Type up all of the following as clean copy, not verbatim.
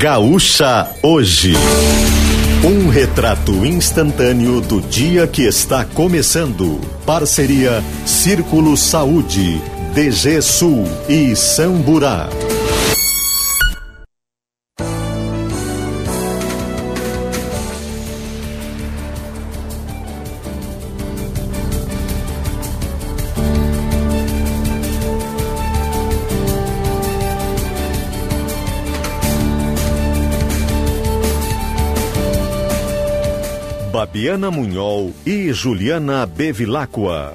Gaúcha Hoje. Um retrato instantâneo do dia que está começando. Parceria Círculo Saúde, DG Sul e Samburá. Babiana Munhol e Juliana Bevilacqua.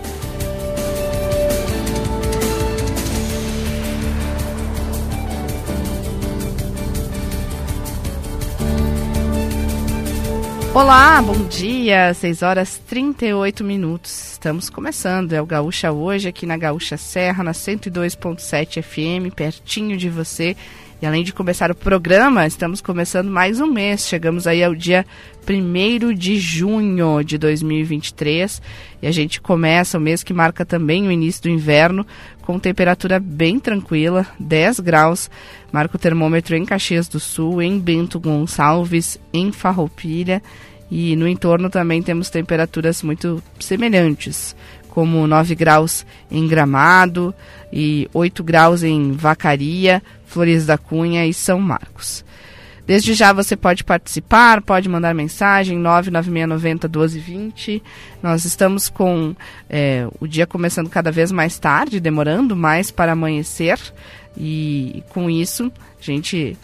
Olá, bom dia, 6h38. Estamos começando, é o Gaúcha Hoje, aqui na Gaúcha Serra, na 102.7 FM, pertinho de você. E além de começar o programa, estamos começando mais um mês. Chegamos aí ao dia 1º de junho de 2023. E a gente começa o mês que marca também o início do inverno, com temperatura bem tranquila, 10 graus. Marca o termômetro em Caxias do Sul, em Bento Gonçalves, em Farroupilha. E no entorno também temos temperaturas muito semelhantes, como 9 graus em Gramado e 8 graus em Vacaria, Flores da Cunha e São Marcos. Desde já você pode participar, pode mandar mensagem, 996901220. Nós estamos com o dia começando cada vez mais tarde, demorando mais para amanhecer. E com isso a gente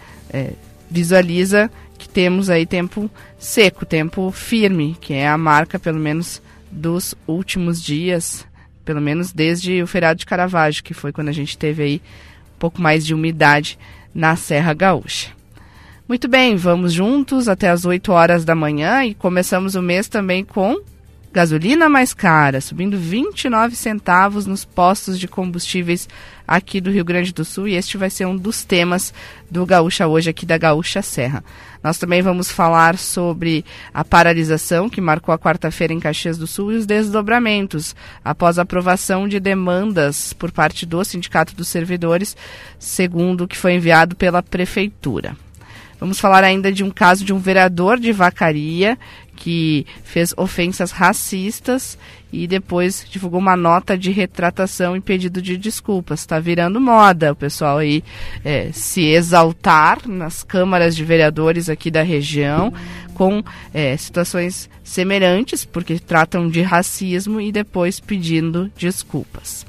visualiza que temos aí tempo seco, tempo firme, que é a marca pelo menos dos últimos dias, pelo menos desde o feriado de Caravaggio, que foi quando a gente teve aí um pouco mais de umidade na Serra Gaúcha. Muito bem, vamos juntos até as 8 horas da manhã e começamos o mês também com gasolina mais cara, subindo 29 centavos nos postos de combustíveis aqui do Rio Grande do Sul, e este vai ser um dos temas do Gaúcha Hoje aqui da Gaúcha Serra. Nós também vamos falar sobre a paralisação que marcou a quarta-feira em Caxias do Sul e os desdobramentos após a aprovação de demandas por parte do Sindicato dos Servidores, segundo o que foi enviado pela Prefeitura. Vamos falar ainda de um caso de um vereador de Vacaria que fez ofensas racistas e depois divulgou uma nota de retratação e pedido de desculpas. Está virando moda o pessoal aí se exaltar nas câmaras de vereadores aqui da região com situações semelhantes, porque tratam de racismo e depois pedindo desculpas.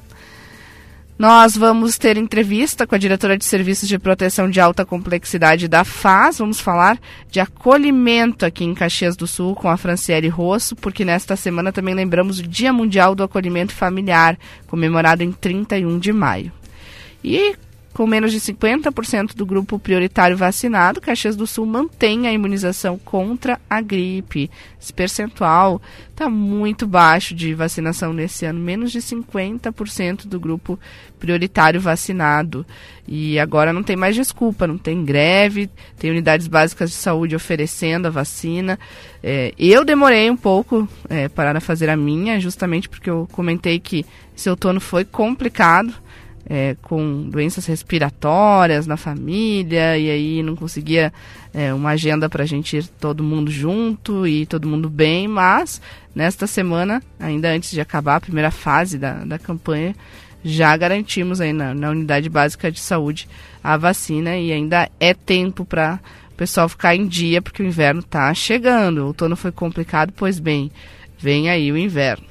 Nós vamos ter entrevista com a diretora de Serviços de Proteção de Alta Complexidade da FAS. Vamos falar de acolhimento aqui em Caxias do Sul com a Franciele Rosso, porque nesta semana também lembramos o Dia Mundial do Acolhimento Familiar, comemorado em 31 de maio. E com menos de 50% do grupo prioritário vacinado, Caxias do Sul mantém a imunização contra a gripe. Esse percentual está muito baixo de vacinação nesse ano, menos de 50% do grupo prioritário vacinado. E agora não tem mais desculpa, não tem greve, tem unidades básicas de saúde oferecendo a vacina. Eu demorei um pouco para fazer a minha, justamente porque eu comentei que esse outono foi complicado, com doenças respiratórias na família, e aí não conseguia uma agenda para a gente ir todo mundo junto e todo mundo bem, mas nesta semana, ainda antes de acabar a primeira fase da campanha, já garantimos aí na unidade básica de saúde a vacina, e ainda é tempo para o pessoal ficar em dia, porque o inverno está chegando. O outono foi complicado, pois bem, vem aí o inverno.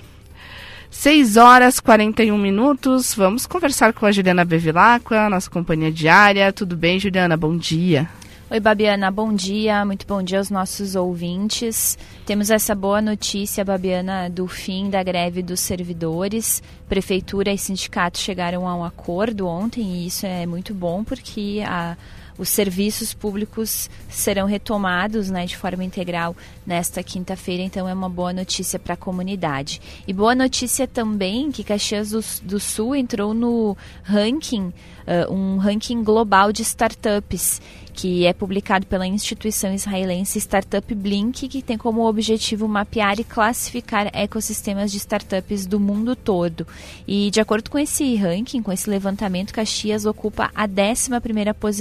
6h41, vamos conversar com a Juliana Bevilacqua, nossa companhia diária. Tudo bem, Juliana? Bom dia. Oi, Babiana, bom dia, muito bom dia aos nossos ouvintes. Temos essa boa notícia, Babiana, do fim da greve dos servidores. Prefeitura e sindicatos chegaram a um acordo ontem, e isso é muito bom, porque os serviços públicos serão retomados, de forma integral nesta quinta-feira, então é uma boa notícia para a comunidade. E boa notícia também que Caxias do Sul entrou no ranking, um ranking global de startups, que é publicado pela instituição israelense Startup Blink, que tem como objetivo mapear e classificar ecossistemas de startups do mundo todo. E de acordo com esse ranking, com esse levantamento, Caxias ocupa a 11ª posição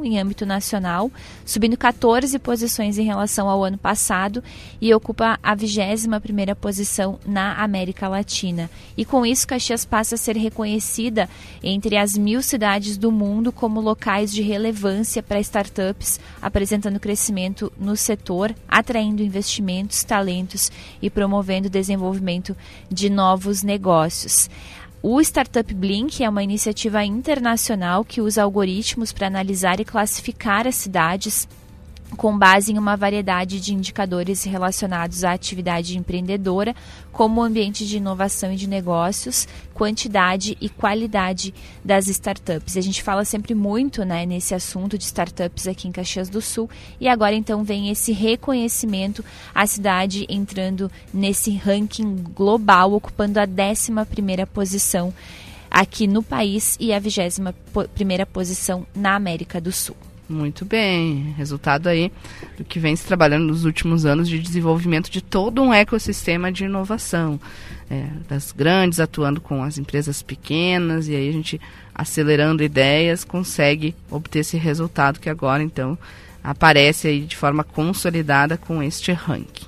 em âmbito nacional, subindo 14 posições em relação ao ano passado e ocupa a 21ª posição na América Latina. E com isso, Caxias passa a ser reconhecida entre as 1.000 cidades do mundo como locais de relevância para startups, apresentando crescimento no setor, atraindo investimentos, talentos e promovendo o desenvolvimento de novos negócios. O Startup Blink é uma iniciativa internacional que usa algoritmos para analisar e classificar as cidades com base em uma variedade de indicadores relacionados à atividade empreendedora, como o ambiente de inovação e de negócios, quantidade e qualidade das startups. A gente fala sempre muito, né, nesse assunto de startups aqui em Caxias do Sul, e agora então vem esse reconhecimento, a cidade entrando nesse ranking global, ocupando a 11ª posição aqui no país e a 21ª posição na América do Sul. Muito bem, resultado aí do que vem se trabalhando nos últimos anos de desenvolvimento de todo um ecossistema de inovação, das grandes atuando com as empresas pequenas, e aí a gente acelerando ideias consegue obter esse resultado que agora então aparece aí de forma consolidada com este ranking.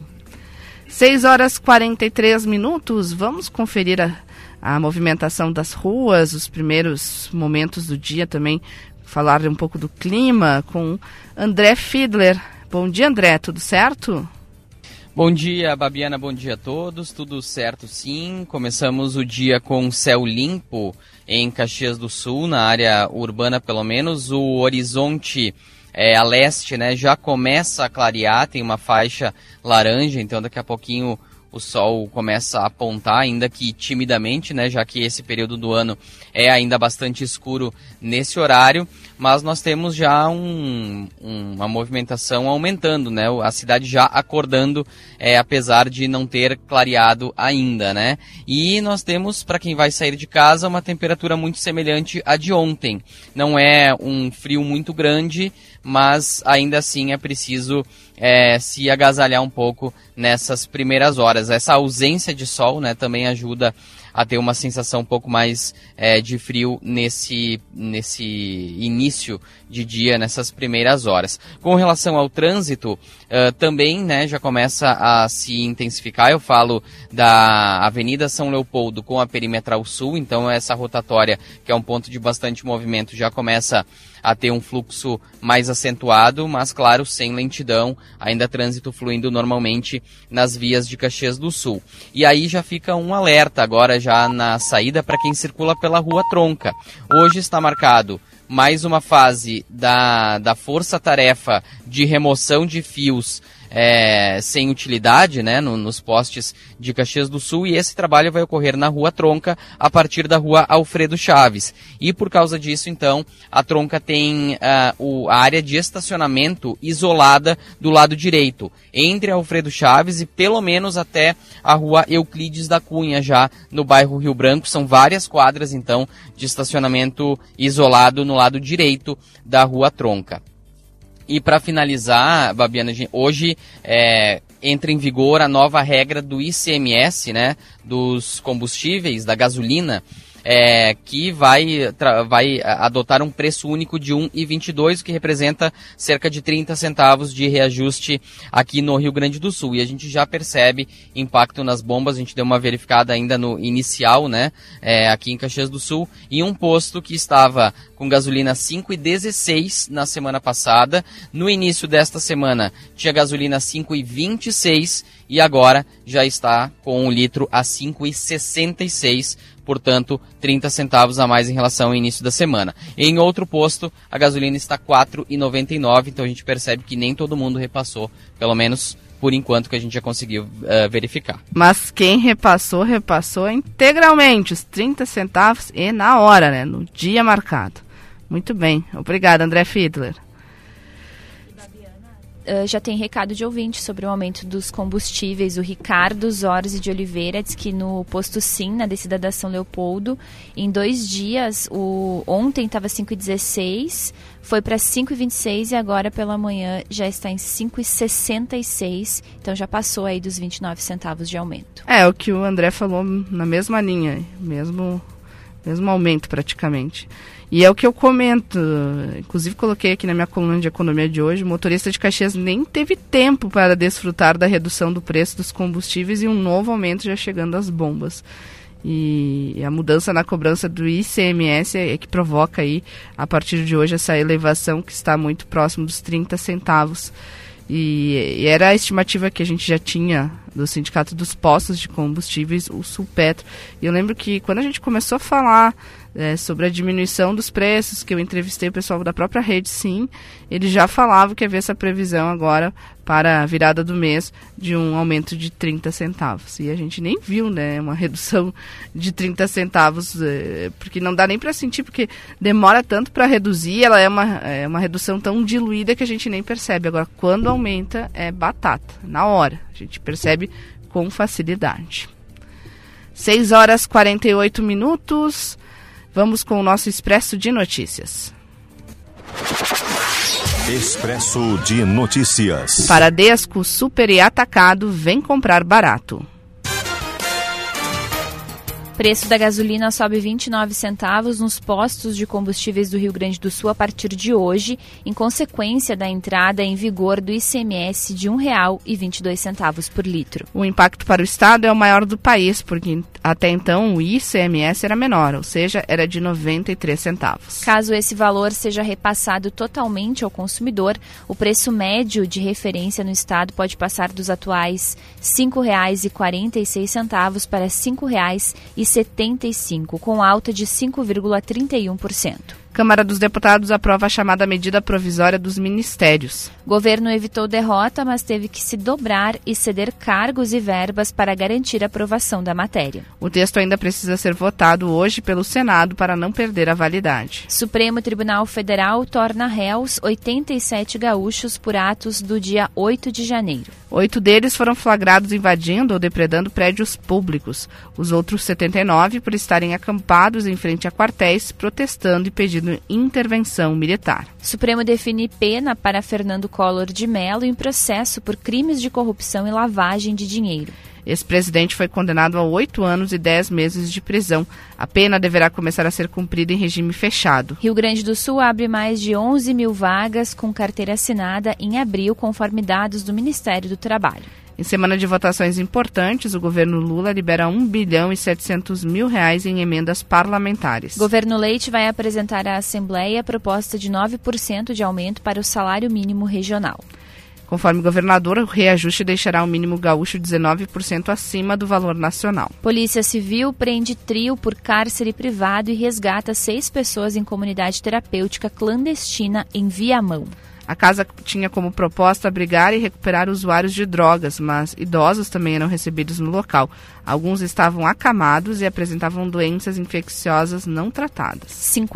6h43, vamos conferir a movimentação das ruas, os primeiros momentos do dia também, falar um pouco do clima com André Fiedler. Bom dia, André, tudo certo? Bom dia, Babiana, bom dia a todos, tudo certo sim. Começamos o dia com céu limpo em Caxias do Sul, na área urbana pelo menos. O horizonte a leste, né, já começa a clarear, tem uma faixa laranja, então daqui a pouquinho o sol começa a apontar, ainda que timidamente, né, já que esse período do ano é ainda bastante escuro nesse horário, mas nós temos já uma movimentação aumentando, né, a cidade já acordando, apesar de não ter clareado ainda, né, e nós temos, para quem vai sair de casa, uma temperatura muito semelhante à de ontem. Não é um frio muito grande, mas ainda assim é preciso se agasalhar um pouco nessas primeiras horas. Essa ausência de sol, né, também ajuda a ter uma sensação um pouco mais de frio nesse início de dia, nessas primeiras horas. Com relação ao trânsito, também, né, já começa a se intensificar. Eu falo da Avenida São Leopoldo com a Perimetral Sul, então essa rotatória, que é um ponto de bastante movimento, já começa a ter um fluxo mais acentuado, mas claro, sem lentidão, ainda trânsito fluindo normalmente nas vias de Caxias do Sul. E aí já fica um alerta agora já na saída para quem circula pela Rua Tronca. Hoje está marcado mais uma fase da força-tarefa de remoção de fios sem utilidade, né, nos postes de Caxias do Sul, e esse trabalho vai ocorrer na Rua Tronca a partir da Rua Alfredo Chaves. E por causa disso, então, a Tronca tem a área de estacionamento isolada do lado direito, entre a Alfredo Chaves e pelo menos até a Rua Euclides da Cunha, já no bairro Rio Branco. São várias quadras, então, de estacionamento isolado no lado direito da Rua Tronca. E para finalizar, Babiana, hoje entra em vigor a nova regra do ICMS, né, dos combustíveis, da gasolina, que vai adotar um preço único de R$ 1,22, o que representa cerca de 30 centavos de reajuste aqui no Rio Grande do Sul. E a gente já percebe impacto nas bombas. A gente deu uma verificada ainda no inicial, né, aqui em Caxias do Sul, e um posto que estava com gasolina 5,16 na semana passada. No início desta semana tinha gasolina 5,26 e agora já está com um litro a 5,66, portanto 30 centavos a mais em relação ao início da semana. Em outro posto a gasolina está 4,99, então a gente percebe que nem todo mundo repassou, pelo menos por enquanto que a gente já conseguiu verificar. Mas quem repassou integralmente os 30 centavos e na hora, né, no dia marcado. Muito bem, obrigada, André Fiedler. Já tem recado de ouvinte sobre o aumento dos combustíveis. O Ricardo Zorzi de Oliveira diz que no posto Sim, na descida da São Leopoldo, em 2 dias, ontem estava 5,16, foi para 5,26 e agora pela manhã já está em 5,66, então já passou aí dos 29 centavos de aumento. O que o André falou na mesma linha, mesmo aumento praticamente. E é o que eu comento, inclusive coloquei aqui na minha coluna de economia de hoje, o motorista de Caxias nem teve tempo para desfrutar da redução do preço dos combustíveis e um novo aumento já chegando às bombas. E a mudança na cobrança do ICMS é que provoca aí, a partir de hoje, essa elevação que está muito próximo dos 30 centavos. E era a estimativa que a gente já tinha do Sindicato dos Postos de Combustíveis, o Sulpetro. E eu lembro que quando a gente começou a falar sobre a diminuição dos preços, que eu entrevistei o pessoal da própria Rede Sim, eles já falavam que havia essa previsão agora para a virada do mês de um aumento de 30 centavos. E a gente nem viu, né, uma redução de 30 centavos, porque não dá nem para sentir, porque demora tanto para reduzir, ela é uma redução tão diluída que a gente nem percebe. Agora, quando aumenta, é batata, na hora. A gente percebe com facilidade. 6h48. Vamos com o nosso Expresso de Notícias. Expresso de Notícias. Paradesco, Super e Atacado, vem comprar barato. Preço da gasolina sobe 29 centavos nos postos de combustíveis do Rio Grande do Sul a partir de hoje, em consequência da entrada em vigor do ICMS de R$ 1,22 por litro. O impacto para o Estado é o maior do país, porque até então o ICMS era menor, ou seja, era de 93 centavos. Caso esse valor seja repassado totalmente ao consumidor, o preço médio de referência no Estado pode passar dos atuais R$ 5,46 para R$ 5,75, com alta de 5,31%. Câmara dos Deputados aprova a chamada medida provisória dos ministérios. Governo evitou derrota, mas teve que se dobrar e ceder cargos e verbas para garantir a aprovação da matéria. O texto ainda precisa ser votado hoje pelo Senado para não perder a validade. Supremo Tribunal Federal torna réus 87 gaúchos por atos do dia 8 de janeiro. 8 deles foram flagrados invadindo ou depredando prédios públicos. Os outros 79 por estarem acampados em frente a quartéis, protestando e pedindo intervenção militar. Supremo define pena para Fernando Collor de Mello em processo por crimes de corrupção e lavagem de dinheiro. Esse presidente foi condenado a 8 anos e 10 meses de prisão. A pena deverá começar a ser cumprida em regime fechado. Rio Grande do Sul abre mais de 11 mil vagas com carteira assinada em abril, conforme dados do Ministério do Trabalho. Em semana de votações importantes, o governo Lula libera R$ 1,7 bilhão em emendas parlamentares. Governo Leite vai apresentar à Assembleia a proposta de 9% de aumento para o salário mínimo regional. Conforme o governador, o reajuste deixará o mínimo gaúcho 19% acima do valor nacional. Polícia Civil prende trio por cárcere privado e resgata 6 pessoas em comunidade terapêutica clandestina em Viamão. A casa tinha como proposta abrigar e recuperar usuários de drogas, mas idosos também eram recebidos no local. Alguns estavam acamados e apresentavam doenças infecciosas não tratadas.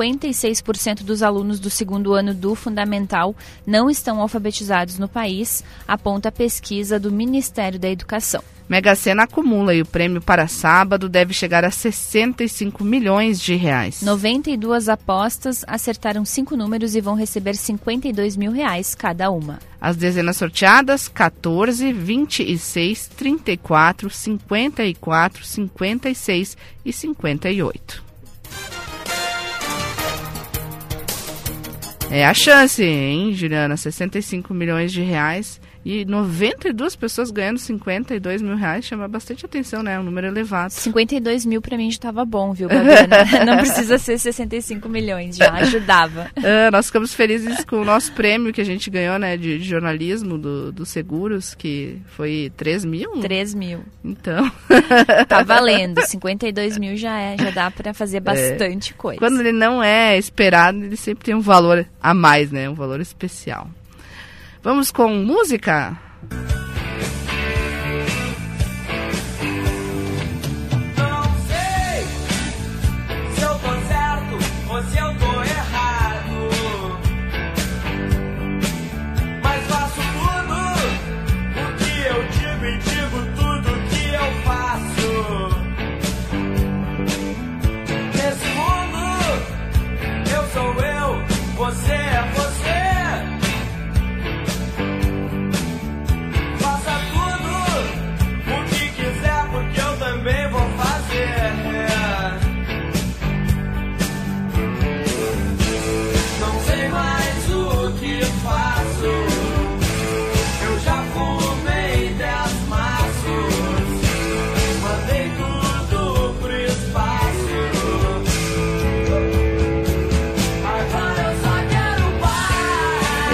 56% dos alunos do segundo ano do Fundamental não estão alfabetizados no país, aponta a pesquisa do Ministério da Educação. Mega Sena acumula e o prêmio para sábado deve chegar a 65 milhões de reais. 92 apostas acertaram 5 números e vão receber 52 mil reais cada uma. As dezenas sorteadas: 14, 26, 34, 54, 56 e 58. É a chance, hein, Juliana? 65 milhões de reais e 92 pessoas ganhando 52 mil reais. Chama bastante atenção, né? É um número elevado. 52 mil pra mim já estava bom, viu, Babiana? Não precisa ser 65 milhões, já ajudava. Nós ficamos felizes com o nosso prêmio que a gente ganhou, né, de jornalismo dos seguros, que foi 3 mil? 3 mil. Então. Tá valendo. 52 mil já dá pra fazer bastante coisa. Quando ele não é esperado, ele sempre tem um valor a mais, né? Um valor especial. Vamos com música? Não sei se eu tô certo ou se eu tô errado, mas faço tudo o que eu digo e digo tudo o que eu faço. Nesse mundo, eu sou eu, você é você.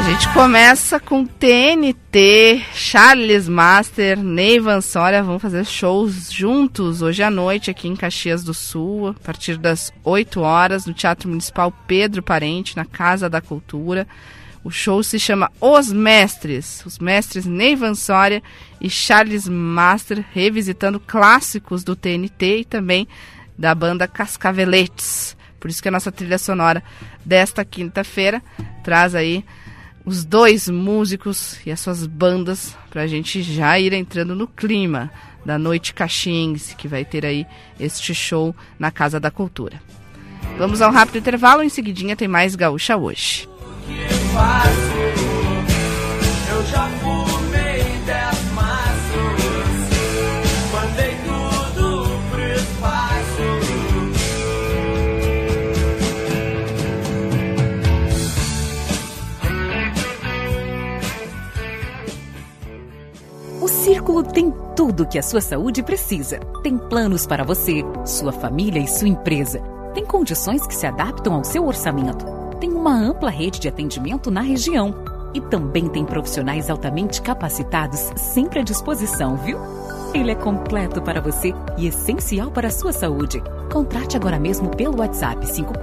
gente começa com TNT, Charles Master, Ney Vansória vão fazer shows juntos hoje à noite aqui em Caxias do Sul, a partir das 8 horas, no Teatro Municipal Pedro Parente, na Casa da Cultura. O show se chama Os Mestres Ney Vansória e Charles Master, revisitando clássicos do TNT e também da banda Cascaveletes. Por isso que a nossa trilha sonora desta quinta-feira traz aí os dois músicos e as suas bandas para a gente já ir entrando no clima da Noite Caxiense, que vai ter aí este show na Casa da Cultura. Vamos ao rápido intervalo, em seguidinha tem mais Gaúcha Hoje. Que faço? Eu já fumei 10 maços, mandei tudo pro espaço. O Círculo tem tudo que a sua saúde precisa. Tem planos para você, sua família e sua empresa. Tem condições que se adaptam ao seu orçamento. Tem uma ampla rede de atendimento na região. E também tem profissionais altamente capacitados sempre à disposição, viu? Ele é completo para você e essencial para a sua saúde. Contrate agora mesmo pelo WhatsApp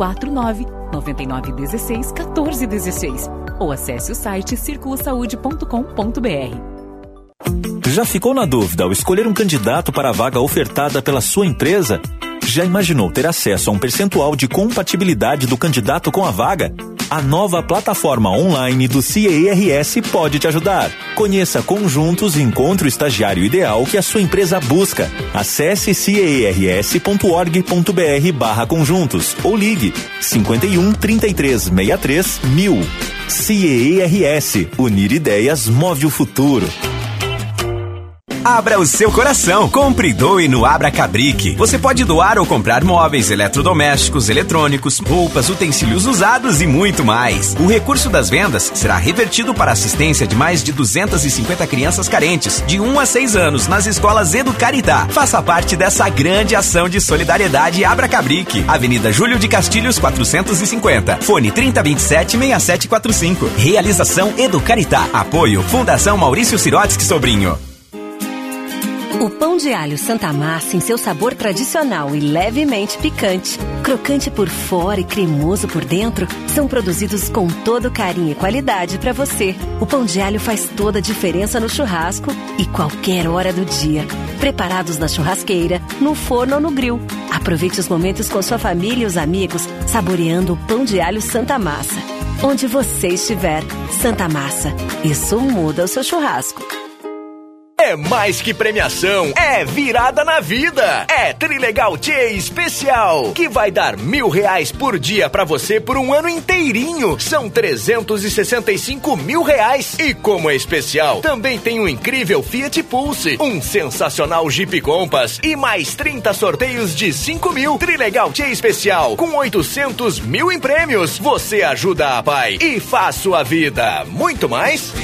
549-9916-1416 ou acesse o site circulosaude.com.br. Já ficou na dúvida ao escolher um candidato para a vaga ofertada pela sua empresa? Já imaginou ter acesso a um percentual de compatibilidade do candidato com a vaga? A nova plataforma online do CIERS pode te ajudar. Conheça Conjuntos e encontre o estagiário ideal que a sua empresa busca. Acesse ciers.org.br/conjuntos ou ligue 51 33 63 1000. CIERS. Unir ideias move o futuro. Abra o seu coração. Compre e doe no Abra Cabric. Você pode doar ou comprar móveis, eletrodomésticos, eletrônicos, roupas, utensílios usados e muito mais. O recurso das vendas será revertido para a assistência de mais de 250 crianças carentes, de 1 a 6 anos, nas escolas Educaritá. Faça parte dessa grande ação de solidariedade Abra Cabric. Avenida Júlio de Castilhos, 450. Fone 3027-6745. Realização Educaritá. Apoio Fundação Maurício Sirotsky Sobrinho. O pão de alho Santa Massa em seu sabor tradicional e levemente picante, crocante por fora e cremoso por dentro, são produzidos com todo carinho e qualidade para você. O pão de alho faz toda a diferença no churrasco e qualquer hora do dia. Preparados na churrasqueira, no forno ou no grill. Aproveite os momentos com sua família e os amigos, saboreando o pão de alho Santa Massa. Onde você estiver, Santa Massa. Isso muda o seu churrasco. É mais que premiação, é virada na vida. É Trilegal Tchê Especial, que vai dar R$1.000 por dia pra você por um ano inteirinho. São R$365 mil. E como é especial, também tem um incrível Fiat Pulse, um sensacional Jeep Compass e mais 30 sorteios de 5 mil. Trilegal Tchê Especial, com 800 mil em prêmios. Você ajuda a pai e faz sua vida muito mais.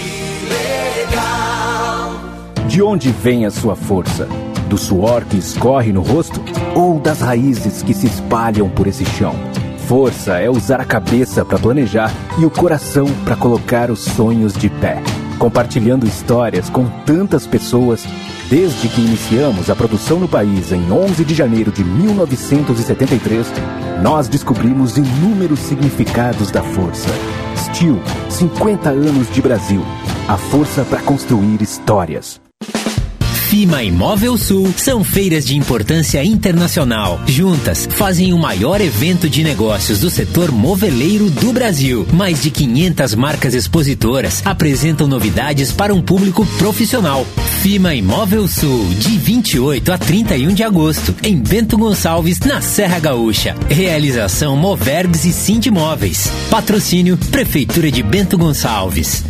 Trilegal. De onde vem a sua força? Do suor que escorre no rosto? Ou das raízes que se espalham por esse chão? Força é usar a cabeça para planejar e o coração para colocar os sonhos de pé. Compartilhando histórias com tantas pessoas, desde que iniciamos a produção no país em 11 de janeiro de 1973, nós descobrimos inúmeros significados da força. Steel, 50 anos de Brasil. A força para construir histórias. FIMA e Móvel Sul são feiras de importância internacional. Juntas, fazem o maior evento de negócios do setor moveleiro do Brasil. Mais de 500 marcas expositoras apresentam novidades para um público profissional. FIMA e Móvel Sul, de 28 a 31 de agosto, em Bento Gonçalves, na Serra Gaúcha. Realização Movergs e Sindimóveis. Patrocínio Prefeitura de Bento Gonçalves.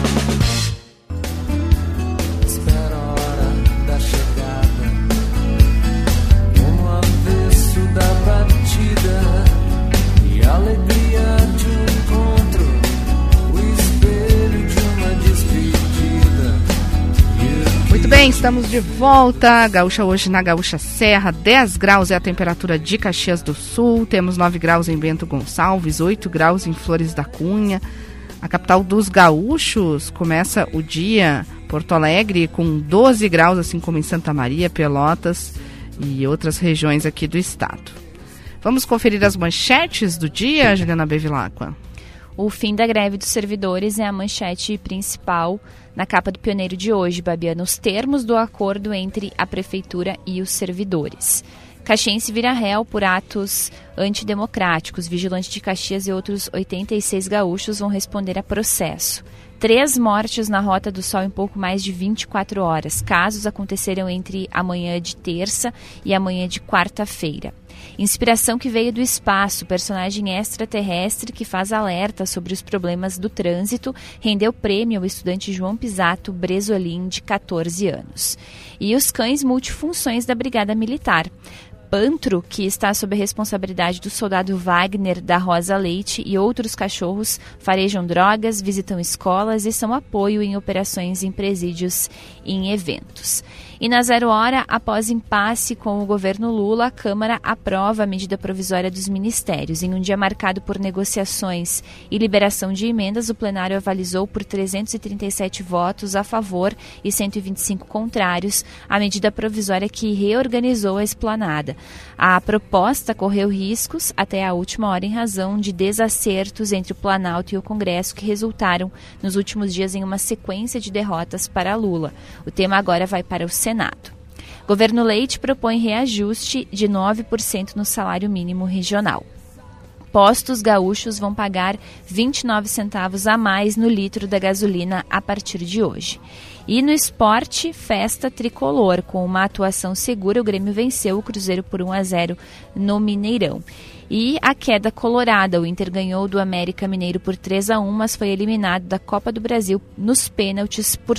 Bem, estamos de volta. Gaúcha hoje na Gaúcha Serra. 10 graus é a temperatura de Caxias do Sul. Temos 9 graus em Bento Gonçalves, 8 graus em Flores da Cunha. A capital dos gaúchos começa o dia, Porto Alegre, com 12 graus, assim como em Santa Maria, Pelotas e outras regiões aqui do estado. Vamos conferir as manchetes do dia, Juliana Bevilacqua. O fim da greve dos servidores é a manchete principal na capa do Pioneiro de hoje, Babiana. Os termos do acordo entre a prefeitura e os servidores. Caxiense vira réu por atos antidemocráticos. Vigilante de Caxias e outros 86 gaúchos vão responder a processo. 3 mortes na Rota do Sol em pouco mais de 24 horas. Casos aconteceram entre a manhã de terça e a manhã de quarta-feira. Inspiração que veio do espaço, personagem extraterrestre que faz alerta sobre os problemas do trânsito, rendeu prêmio ao estudante João Pisato Bresolim, de 14 anos. E os cães multifunções da Brigada Militar. Pantro, que está sob a responsabilidade do soldado Wagner da Rosa Leite, e outros cachorros farejam drogas, visitam escolas e são apoio em operações em presídios e em eventos. E na 0 hora, após impasse com o governo Lula, a Câmara aprova a medida provisória dos ministérios. Em um dia marcado por negociações e liberação de emendas, o plenário avalizou por 337 votos a favor e 125 contrários a medida provisória que reorganizou a esplanada. A proposta correu riscos até a última hora em razão de desacertos entre o Planalto e o Congresso que resultaram nos últimos dias em uma sequência de derrotas para Lula. O tema agora vai para o Senado. Governo Leite propõe reajuste de 9% no salário mínimo regional. Postos gaúchos vão pagar 29 centavos a mais no litro da gasolina a partir de hoje. E no esporte, festa tricolor. Com uma atuação segura, o Grêmio venceu o Cruzeiro por 1-0 no Mineirão. E a queda colorada, o Inter ganhou do América Mineiro por 3-1, mas foi eliminado da Copa do Brasil nos pênaltis por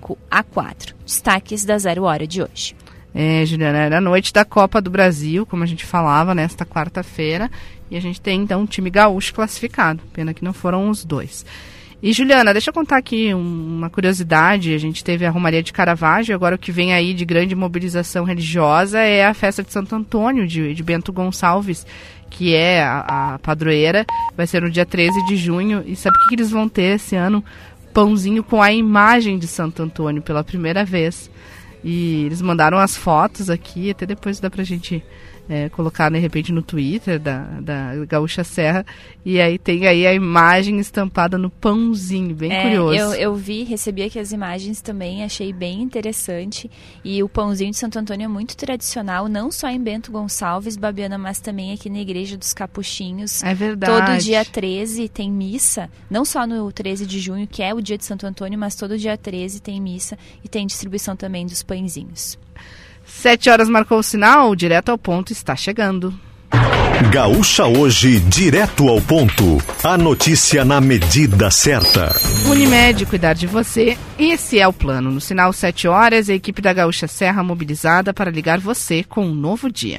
5-4. Destaques da 0 hora de hoje. Juliana, era a noite da Copa do Brasil, como a gente falava, nesta quarta-feira, e a gente tem então um time gaúcho classificado, pena que não foram os dois. E Juliana, deixa eu contar aqui uma curiosidade, a gente teve a Romaria de Caravaggio, agora o que vem aí de grande mobilização religiosa é a festa de Santo Antônio, de Bento Gonçalves, que é a padroeira, vai ser no dia 13 de junho, e sabe o que eles vão ter esse ano? Pãozinho com a imagem de Santo Antônio pela primeira vez. E eles mandaram as fotos aqui, até depois dá pra gente colocar de repente no Twitter da Gaúcha Serra, e aí tem aí a imagem estampada no pãozinho, bem curioso. Eu recebi aqui as imagens também, achei bem interessante, e o pãozinho de Santo Antônio é muito tradicional, não só em Bento Gonçalves, Babiana, mas também aqui na Igreja dos Capuchinhos. É verdade. Todo dia 13 tem missa, não só no 13 de junho, que é o dia de Santo Antônio, mas todo dia 13 tem missa e tem distribuição também dos pãezinhos. 7 horas marcou o sinal, direto ao ponto está chegando. Gaúcha Hoje, direto ao ponto. A notícia na medida certa. Unimed, cuidar de você, esse é o plano. No sinal 7 horas, a equipe da Gaúcha Serra mobilizada para ligar você com um novo dia.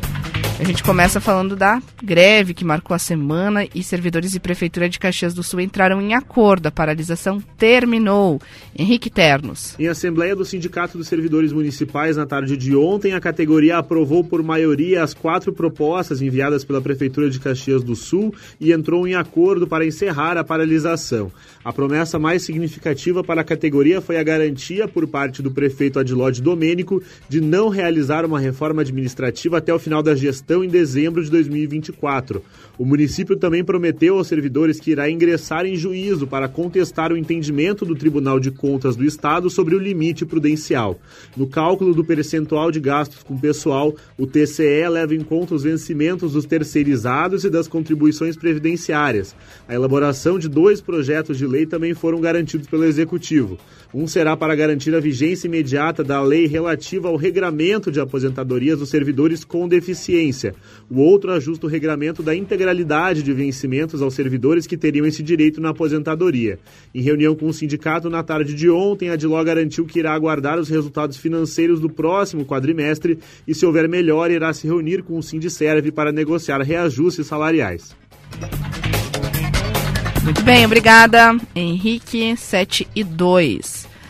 A gente começa falando da greve que marcou a semana e servidores e Prefeitura de Caxias do Sul entraram em acordo. A paralisação terminou. Henrique Ternos. Em assembleia do Sindicato dos Servidores Municipais na tarde de ontem, a categoria aprovou por maioria as 4 propostas enviadas pela Prefeitura de Caxias do Sul e entrou em acordo para encerrar a paralisação. A promessa mais significativa para a categoria foi a garantia por parte do prefeito Adilode Domênico de não realizar uma reforma administrativa até o final da gestão em dezembro de 2024. O município também prometeu aos servidores que irá ingressar em juízo para contestar o entendimento do Tribunal de Contas do Estado sobre o limite prudencial. No cálculo do percentual de gastos com pessoal, o TCE leva em conta os vencimentos dos terceirizados e das contribuições previdenciárias. A elaboração de 2 projetos de lei também foram garantidos pelo Executivo. Um será para garantir a vigência imediata da lei relativa ao regramento de aposentadorias dos servidores com deficiência. O outro ajusta o regramento da integralidade de vencimentos aos servidores que teriam esse direito na aposentadoria. Em reunião com o sindicato na tarde de ontem, a Adiló garantiu que irá aguardar os resultados financeiros do próximo quadrimestre e, se houver melhora, irá se reunir com o Sindiserve para negociar reajustes salariais. Muito bem, obrigada, Henrique. 7:02.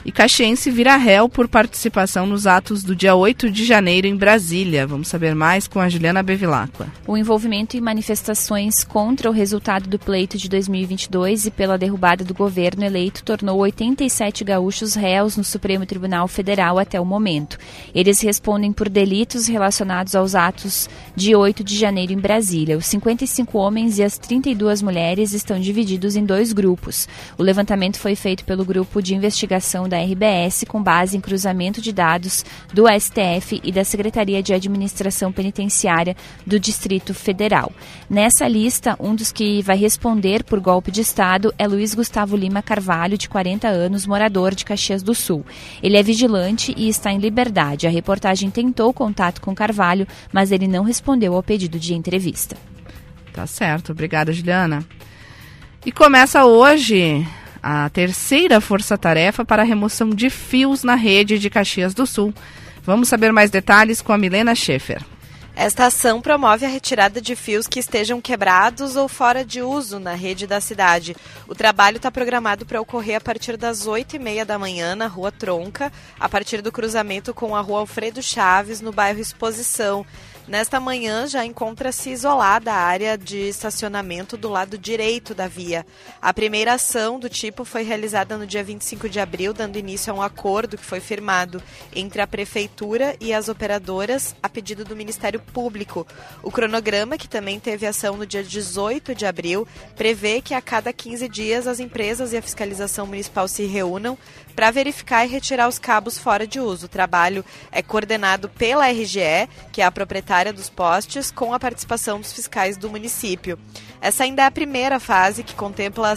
E caxiense vira réu por participação nos atos do dia 8 de janeiro em Brasília. Vamos saber mais com a Juliana Bevilacqua. O envolvimento em manifestações contra o resultado do pleito de 2022 e pela derrubada do governo eleito tornou 87 gaúchos réus no Supremo Tribunal Federal até o momento. Eles respondem por delitos relacionados aos atos de 8 de janeiro em Brasília. Os 55 homens e as 32 mulheres estão divididos em 2 grupos. O levantamento foi feito pelo Grupo de Investigação da RBS com base em cruzamento de dados do STF e da Secretaria de Administração Penitenciária do Distrito Federal. Nessa lista, um dos que vai responder por golpe de Estado é Luiz Gustavo Lima Carvalho, de 40 anos, morador de Caxias do Sul. Ele é vigilante e está em liberdade. A reportagem tentou contato com Carvalho, mas ele não respondeu ao pedido de entrevista. Tá certo, obrigada, Juliana. E começa hoje a terceira força-tarefa para a remoção de fios na rede de Caxias do Sul. Vamos saber mais detalhes com a Milena Schaefer. Esta ação promove a retirada de fios que estejam quebrados ou fora de uso na rede da cidade. O trabalho está programado para ocorrer a partir das 8h30 da manhã na Rua Tronca, a partir do cruzamento com a Rua Alfredo Chaves, no bairro Exposição. Nesta manhã já encontra-se isolada a área de estacionamento do lado direito da via. A primeira ação do tipo foi realizada no dia 25 de abril, dando início a um acordo que foi firmado entre a Prefeitura e as operadoras a pedido do Ministério Público. O cronograma, que também teve ação no dia 18 de abril, prevê que a cada 15 dias as empresas e a fiscalização municipal se reúnam para verificar e retirar os cabos fora de uso. O trabalho é coordenado pela RGE, que é a proprietária dos postes, com a participação dos fiscais do município. Essa ainda é a primeira fase, que contempla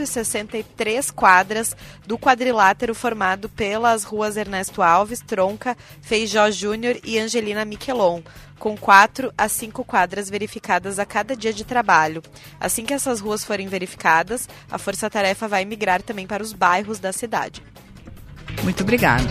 163 quadras do quadrilátero formado pelas ruas Ernesto Alves, Tronca, Feijó Júnior e Angelina Miquelon, com 4 a 5 quadras verificadas a cada dia de trabalho. Assim que essas ruas forem verificadas, a força-tarefa vai migrar também para os bairros da cidade. Muito obrigada.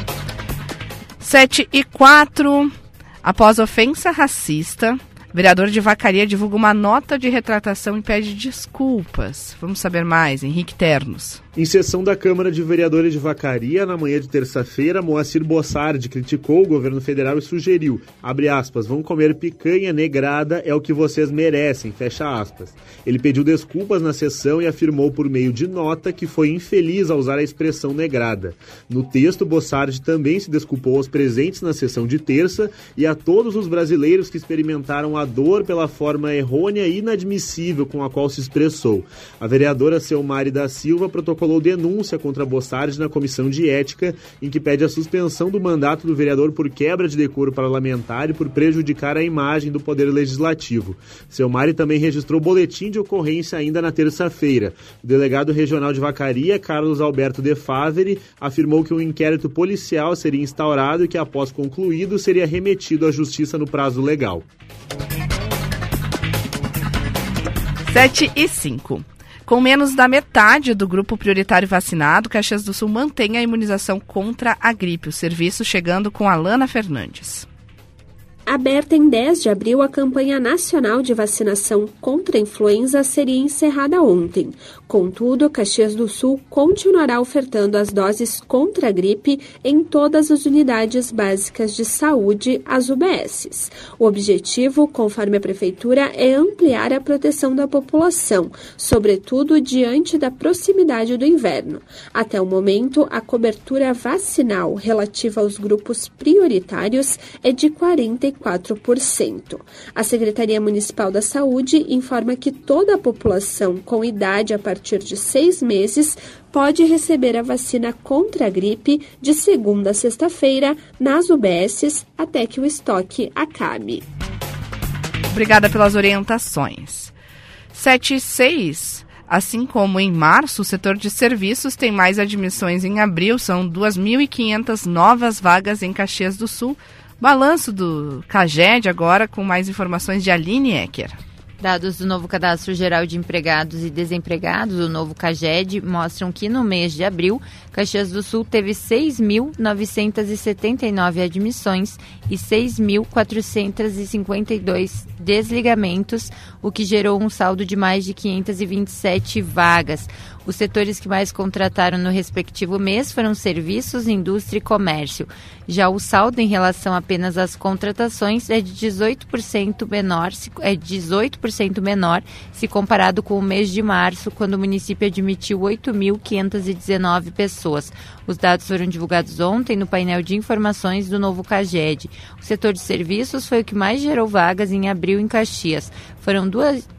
7h04. Após ofensa racista, o vereador de Vacaria divulga uma nota de retratação e pede desculpas. Vamos saber mais, Henrique Ternos. Em sessão da Câmara de Vereadores de Vacaria, na manhã de terça-feira, Moacir Bossardi criticou o governo federal e sugeriu, abre aspas, vão comer picanha negrada, é o que vocês merecem, fecha aspas. Ele pediu desculpas na sessão e afirmou por meio de nota que foi infeliz ao usar a expressão negrada. No texto, Bossardi também se desculpou aos presentes na sessão de terça e a todos os brasileiros que experimentaram a dor pela forma errônea e inadmissível com a qual se expressou. A vereadora Selmari da Silva protocolou denúncia contra Bossardi na Comissão de Ética, em que pede a suspensão do mandato do vereador por quebra de decoro parlamentar e por prejudicar a imagem do Poder Legislativo. Selmari também registrou boletim de ocorrência ainda na terça-feira. O delegado regional de Vacaria, Carlos Alberto De Faveri, afirmou que um inquérito policial seria instaurado e que, após concluído, seria remetido à Justiça no prazo legal. 7h05. Com menos da metade do grupo prioritário vacinado, Caxias do Sul mantém a imunização contra a gripe. O serviço chegando com Alana Fernandes. Aberta em 10 de abril, a campanha nacional de vacinação contra a influenza seria encerrada ontem. Contudo, Caxias do Sul continuará ofertando as doses contra a gripe em todas as unidades básicas de saúde, as UBSs. O objetivo, conforme a Prefeitura, é ampliar a proteção da população, sobretudo diante da proximidade do inverno. Até o momento, a cobertura vacinal relativa aos grupos prioritários é de 44%. A Secretaria Municipal da Saúde informa que toda a população com idade a partir de 6 meses pode receber a vacina contra a gripe de segunda a sexta-feira nas UBSs até que o estoque acabe. Obrigada pelas orientações. 7h06. Assim como em março, o setor de serviços tem mais admissões em abril, são 2.500 novas vagas em Caxias do Sul. Balanço do CAGED agora com mais informações de Aline Ecker. Dados do novo Cadastro Geral de Empregados e Desempregados, o novo CAGED, mostram que no mês de abril, Caxias do Sul teve 6.979 admissões e 6.452 desligamentos, o que gerou um saldo de mais de 527 vagas. Os setores que mais contrataram no respectivo mês foram serviços, indústria e comércio. Já o saldo em relação apenas às contratações é de 18% menor se comparado com o mês de março, quando o município admitiu 8.519 pessoas. Os dados foram divulgados ontem no painel de informações do novo CAGED. O setor de serviços foi o que mais gerou vagas em abril em Caxias. Foram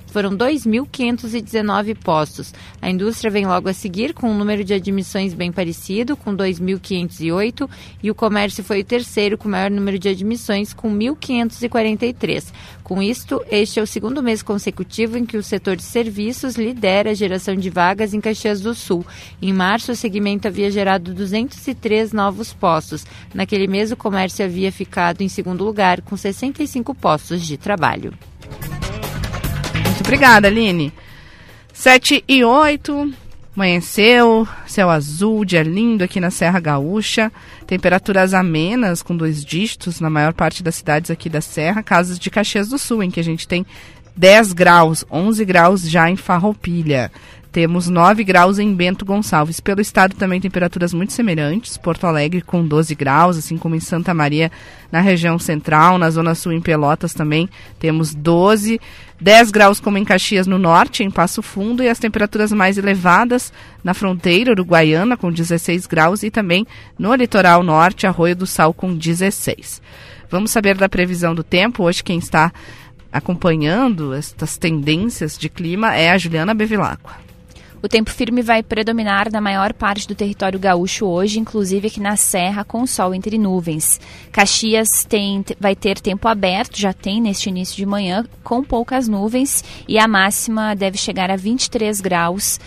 2.519 postos. A indústria vem logo a seguir com um número de admissões bem parecido, com 2.508, e o comércio foi o terceiro com o maior número de admissões, com 1.543. Com isto, este é o segundo mês consecutivo em que o setor de serviços lidera a geração de vagas em Caxias do Sul. Em março, o segmento havia gerado 203 novos postos. Naquele mês, o comércio havia ficado em segundo lugar, com 65 postos de trabalho. Muito obrigada, Aline. 7h08, amanheceu, céu azul, dia lindo aqui na Serra Gaúcha, temperaturas amenas com 2 dígitos na maior parte das cidades aqui da Serra, casos de Caxias do Sul, em que a gente tem 10 graus, 11 graus já em Farroupilha. Temos 9 graus em Bento Gonçalves. Pelo estado também temperaturas muito semelhantes. Porto Alegre com 12 graus, assim como em Santa Maria, na região central. Na Zona Sul, em Pelotas, também temos 12. 10 graus como em Caxias, no norte, em Passo Fundo. E as temperaturas mais elevadas na fronteira uruguaiana, com 16 graus. E também no litoral norte, Arroio do Sal, com 16. Vamos saber da previsão do tempo. Hoje quem está acompanhando estas tendências de clima é a Juliana Bevilacqua. O tempo firme vai predominar na maior parte do território gaúcho hoje, inclusive aqui na Serra, com sol entre nuvens. Caxias vai ter tempo aberto, já tem neste início de manhã, com poucas nuvens, e a máxima deve chegar a 23 graus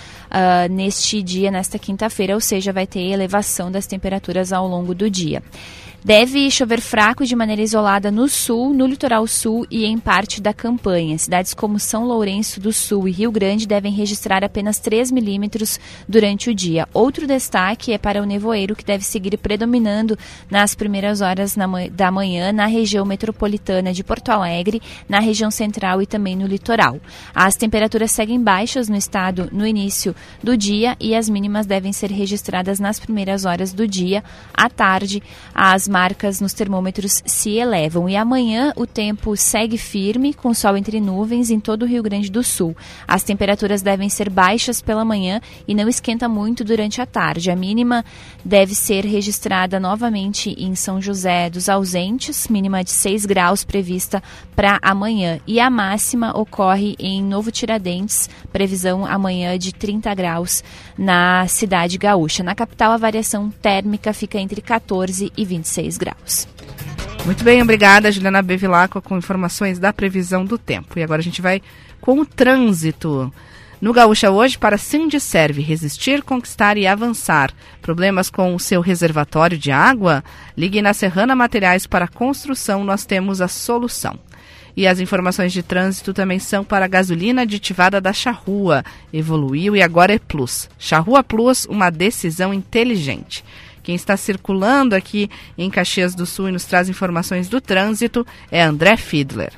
neste dia, nesta quinta-feira, ou seja, vai ter elevação das temperaturas ao longo do dia. Deve chover fraco e de maneira isolada no sul, no litoral sul e em parte da campanha. Cidades como São Lourenço do Sul e Rio Grande devem registrar apenas 3 milímetros durante o dia. Outro destaque é para o nevoeiro, que deve seguir predominando nas primeiras horas da manhã na região metropolitana de Porto Alegre, na região central e também no litoral. As temperaturas seguem baixas no estado no início do dia e as mínimas devem ser registradas nas primeiras horas do dia. À tarde, as marcas nos termômetros se elevam. E amanhã o tempo segue firme, com sol entre nuvens em todo o Rio Grande do Sul. As temperaturas devem ser baixas pela manhã e não esquenta muito durante a tarde. A mínima deve ser registrada novamente em São José dos Ausentes, mínima de 6 graus prevista para amanhã. E a máxima ocorre em Novo Tiradentes, previsão amanhã de 30 graus na cidade gaúcha. Na capital, a variação térmica fica entre 14 e 26 graus. Muito bem, obrigada, Juliana Bevilacqua, com informações da previsão do tempo. E agora a gente vai com o trânsito. No Gaúcha hoje, para Sindiserve, resistir, conquistar e avançar. Problemas com o seu reservatório de água? Ligue na Serrana Materiais para Construção, nós temos a solução. E as informações de trânsito também são para a gasolina aditivada da Charrua. Evoluiu e agora é Plus. Charrua Plus, uma decisão inteligente. Quem está circulando aqui em Caxias do Sul e nos traz informações do trânsito é André Fiedler.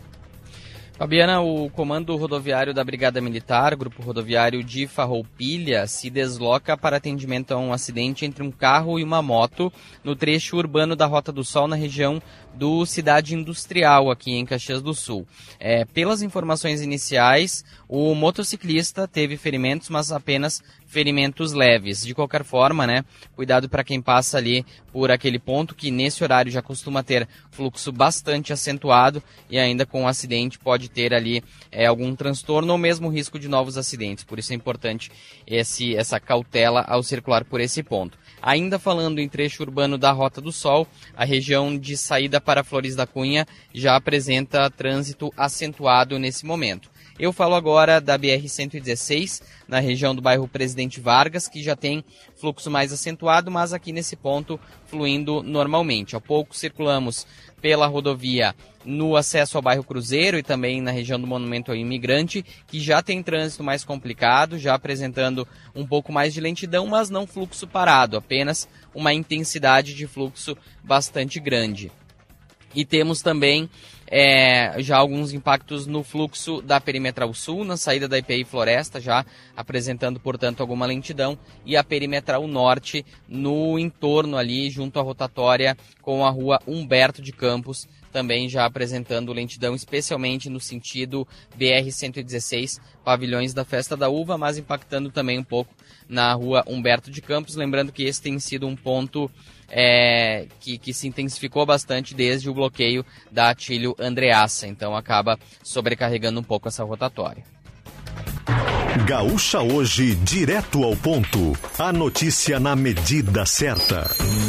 Fabiana, o Comando Rodoviário da Brigada Militar, Grupo Rodoviário de Farroupilha, se desloca para atendimento a um acidente entre um carro e uma moto no trecho urbano da Rota do Sol, na região do Cidade Industrial, aqui em Caxias do Sul. Pelas informações iniciais, o motociclista teve ferimentos, mas apenas ferimentos leves. De qualquer forma, cuidado para quem passa ali por aquele ponto, que nesse horário já costuma ter fluxo bastante acentuado e ainda com o acidente pode ter ali algum transtorno ou mesmo risco de novos acidentes. Por isso é importante essa cautela ao circular por esse ponto. Ainda falando em trecho urbano da Rota do Sol, a região de saída para Flores da Cunha já apresenta trânsito acentuado nesse momento. Eu falo agora da BR-116, na região do bairro Presidente Vargas, que já tem fluxo mais acentuado, mas aqui nesse ponto fluindo normalmente. Há pouco circulamos pela rodovia no acesso ao bairro Cruzeiro e também na região do Monumento ao Imigrante, que já tem trânsito mais complicado, já apresentando um pouco mais de lentidão, mas não fluxo parado, apenas uma intensidade de fluxo bastante grande. E temos também já alguns impactos no fluxo da Perimetral Sul, na saída da IPI Floresta, já apresentando, portanto, alguma lentidão, e a Perimetral Norte no entorno ali, junto à rotatória com a rua Humberto de Campos, também já apresentando lentidão, especialmente no sentido BR-116, Pavilhões da Festa da Uva, mas impactando também um pouco na rua Humberto de Campos, lembrando que esse tem sido um ponto que se intensificou bastante desde o bloqueio da Atílio Andreassa, então acaba sobrecarregando um pouco essa rotatória. Gaúcha Hoje, direto ao ponto. A notícia na medida certa.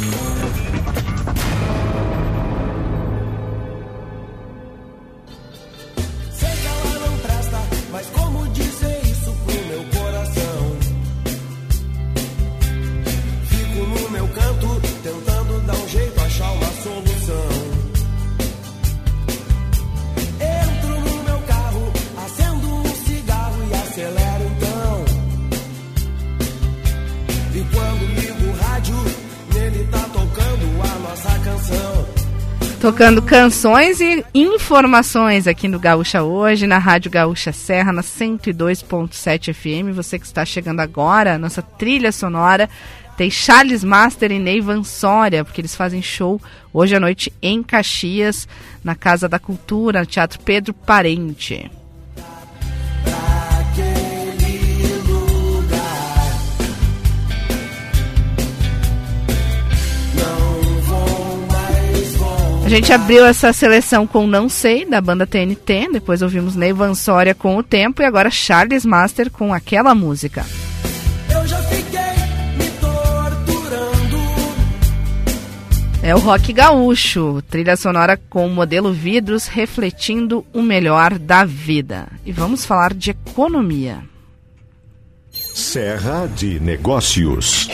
Tocando canções e informações aqui no Gaúcha Hoje, na Rádio Gaúcha Serra, na 102.7 FM. Você que está chegando agora, nossa trilha sonora tem Charles Master e Ney Vansória, porque eles fazem show hoje à noite em Caxias, na Casa da Cultura, no Teatro Pedro Parente. A gente abriu essa seleção com Não Sei, da banda TNT, depois ouvimos Ney Vansória com O Tempo e agora Charles Master com Aquela Música. Eu já fiquei me torturando. É o Rock Gaúcho, trilha sonora com o modelo vidros refletindo o melhor da vida. E vamos falar de economia. Serra de Negócios.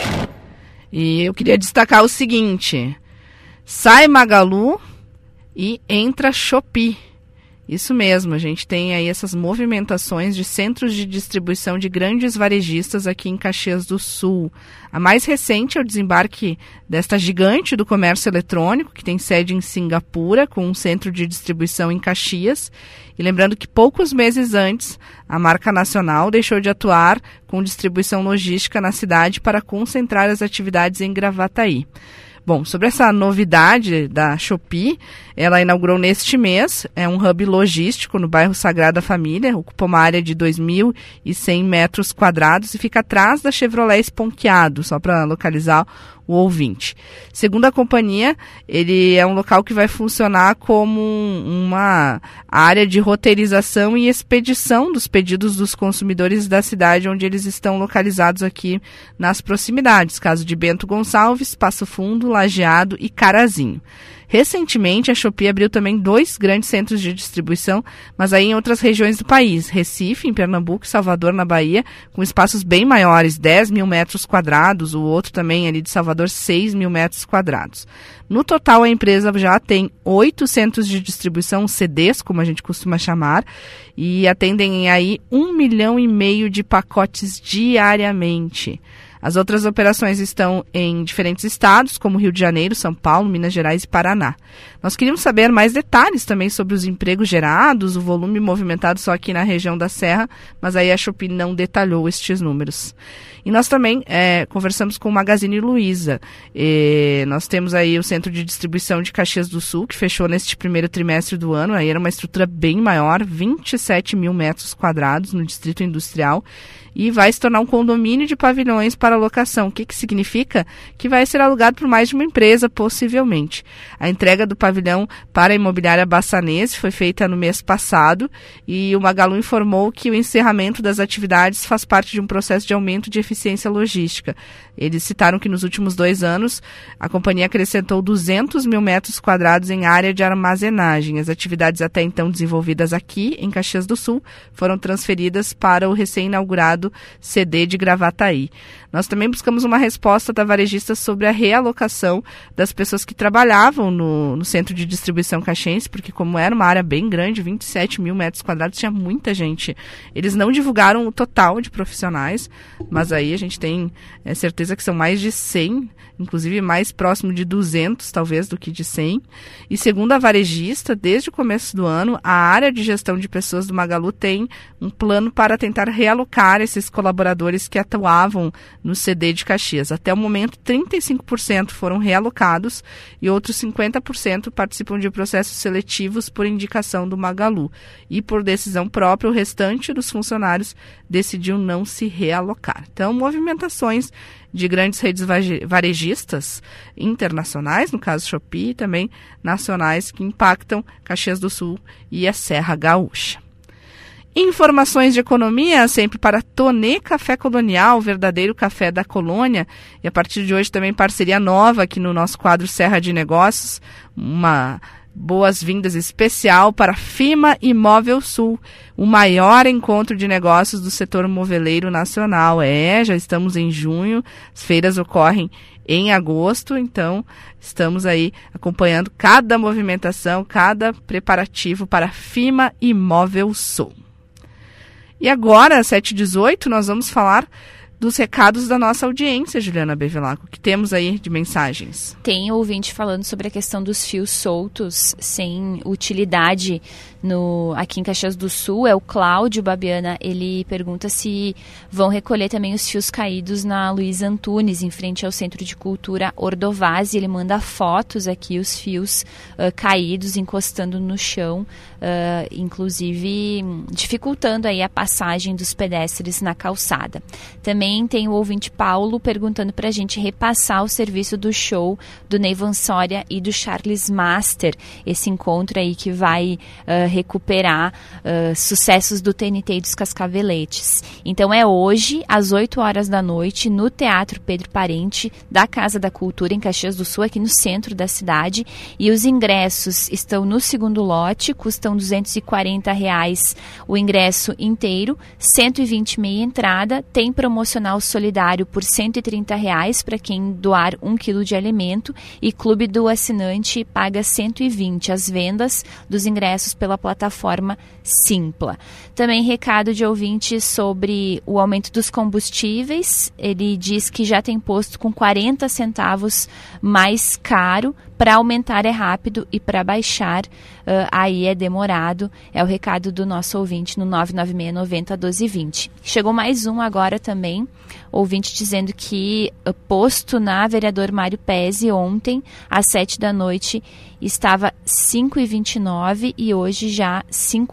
E eu queria destacar o seguinte: sai Magalu e entra Shopee. Isso mesmo, a gente tem aí essas movimentações de centros de distribuição de grandes varejistas aqui em Caxias do Sul. A mais recente é o desembarque desta gigante do comércio eletrônico, que tem sede em Singapura, com um centro de distribuição em Caxias. E lembrando que poucos meses antes, a marca nacional deixou de atuar com distribuição logística na cidade para concentrar as atividades em Gravataí. Bom, sobre essa novidade da Shopee, ela inaugurou neste mês, é um hub logístico no bairro Sagrada Família, ocupa uma área de 2.100 metros quadrados e fica atrás da Chevrolet Esponqueado, só para localizar o ouvinte. Segundo a companhia, ele é um local que vai funcionar como uma área de roteirização e expedição dos pedidos dos consumidores da cidade onde eles estão localizados aqui nas proximidades, caso de Bento Gonçalves, Passo Fundo, Lajeado e Carazinho. Recentemente, a Shopee abriu também 2 grandes centros de distribuição, mas aí em outras regiões do país, Recife, em Pernambuco, e Salvador, na Bahia, com espaços bem maiores, 10 mil metros quadrados, o outro também ali de Salvador, 6 mil metros quadrados. No total, a empresa já tem 8 centros de distribuição, CDs, como a gente costuma chamar, e atendem aí 1,5 milhão de pacotes diariamente. As outras operações estão em diferentes estados, como Rio de Janeiro, São Paulo, Minas Gerais e Paraná. Nós queríamos saber mais detalhes também sobre os empregos gerados, o volume movimentado só aqui na região da Serra, mas aí a Shopee não detalhou estes números. E nós também conversamos com o Magazine Luiza. Nós temos aí o Centro de Distribuição de Caxias do Sul, que fechou neste primeiro trimestre do ano. Aí era uma estrutura bem maior, 27 mil metros quadrados no Distrito Industrial, e vai se tornar um condomínio de pavilhões para locação. O que significa? Que vai ser alugado por mais de uma empresa, possivelmente. A entrega do pavilhão para a imobiliária Bassanese foi feita no mês passado e o Magalu informou que o encerramento das atividades faz parte de um processo de aumento de eficiência logística. Eles citaram que nos últimos 2 anos a companhia acrescentou 200 mil metros quadrados em área de armazenagem. As atividades até então desenvolvidas aqui em Caxias do Sul foram transferidas para o recém-inaugurado CD de Gravataí. Nós também buscamos uma resposta da varejista sobre a realocação das pessoas que trabalhavam no centro de distribuição caxiense, porque como era uma área bem grande, 27 mil metros quadrados, tinha muita gente. Eles não divulgaram o total de profissionais, mas aí a gente tem certeza que são mais de 100, inclusive mais próximo de 200, talvez, do que de 100. E segundo a varejista, desde o começo do ano, a área de gestão de pessoas do Magalu tem um plano para tentar realocar esses colaboradores que atuavam no CD de Caxias. Até o momento, 35% foram realocados e outros 50% participam de processos seletivos por indicação do Magalu. E por decisão própria, o restante dos funcionários decidiu não se realocar. Então, movimentações de grandes redes varejistas internacionais, no caso Shopee, e também nacionais, que impactam Caxias do Sul e a Serra Gaúcha. Informações de economia, sempre para Tonê Café Colonial, o verdadeiro café da colônia. E a partir de hoje também parceria nova aqui no nosso quadro Serra de Negócios, uma boas-vindas especial para FIMA e Móvel Sul, o maior encontro de negócios do setor moveleiro nacional. Já estamos em junho, as feiras ocorrem em agosto, então estamos aí acompanhando cada movimentação, cada preparativo para FIMA e Móvel Sul. E agora, às 7h18, nós vamos falar dos recados da nossa audiência, Juliana Bevilacqua. O que temos aí de mensagens? Tem ouvinte falando sobre a questão dos fios soltos sem utilidade aqui em Caxias do Sul. É o Cláudio Babiana. Ele pergunta se vão recolher também os fios caídos na Luiz Antunes, em frente ao Centro de Cultura Ordovaz. Ele manda fotos aqui, os fios caídos, encostando no chão, inclusive dificultando aí a passagem dos pedestres na calçada. Também tem o ouvinte Paulo perguntando para a gente repassar o serviço do show do Neyvan Soria e do Charles Master, esse encontro aí que vai recuperar sucessos do TNT e dos Cascaveletes. Então é hoje, às 8 horas da noite, no Teatro Pedro Parente, da Casa da Cultura, em Caxias do Sul, aqui no centro da cidade. E os ingressos estão no segundo lote, custam R$240 o ingresso inteiro, 120 meia entrada, tem promocional solidário por R$130 para quem doar 1 quilo de alimento, e Clube do Assinante paga 120 as vendas dos ingressos pela plataforma Simpla. Também recado de ouvintes sobre o aumento dos combustíveis. Ele diz que já tem posto com 40 centavos mais caro. Para aumentar é rápido e para baixar aí é demorado. É o recado do nosso ouvinte no 996901220. Chegou mais um agora também, ouvinte dizendo que posto na Vereador Mário Pezzi ontem, às 7 da noite, estava 5,29 e hoje já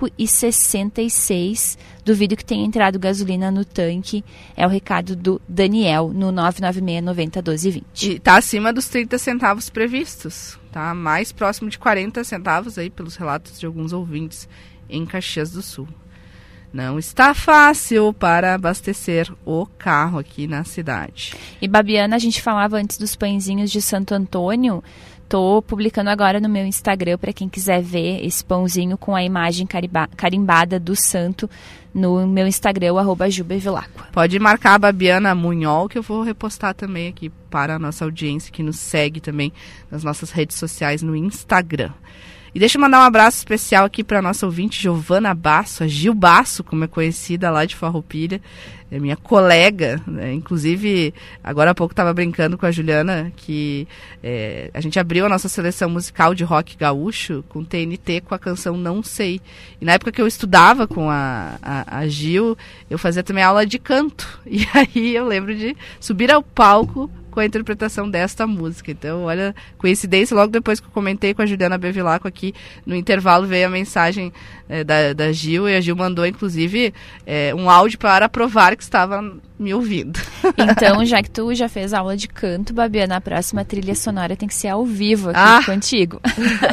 5,66. Duvido que tenha entrado gasolina no tanque. É o recado do Daniel no 996901220. E está acima dos 30 centavos previstos. Tá mais próximo de 40 centavos aí, pelos relatos de alguns ouvintes em Caxias do Sul. Não está fácil para abastecer o carro aqui na cidade. E Babiana, a gente falava antes dos pãezinhos de Santo Antônio. Estou publicando agora no meu Instagram para quem quiser ver esse pãozinho com a imagem carimbada do santo no meu Instagram, @jubevilacqua. Pode marcar a Babiana Munhol, que eu vou repostar também aqui para a nossa audiência que nos segue também nas nossas redes sociais no Instagram. E deixa eu mandar um abraço especial aqui para a nossa ouvinte Giovana Basso, a Gil Basso, como é conhecida lá de Farroupilha, é minha colega, né? Inclusive, agora há pouco estava brincando com a Juliana que a gente abriu a nossa seleção musical de rock gaúcho com TNT, com a canção Não Sei. E na época que eu estudava com a Gil, eu fazia também aula de canto. E aí eu lembro de subir ao palco com a interpretação desta música. Então, olha, coincidência, logo depois que eu comentei com a Juliana Bevilacqua aqui, no intervalo veio a mensagem da Gil, e a Gil mandou, inclusive, um áudio para provar que estava me ouvindo. Então, já que tu já fez aula de canto, Babiana, a próxima trilha sonora tem que ser ao vivo aqui contigo.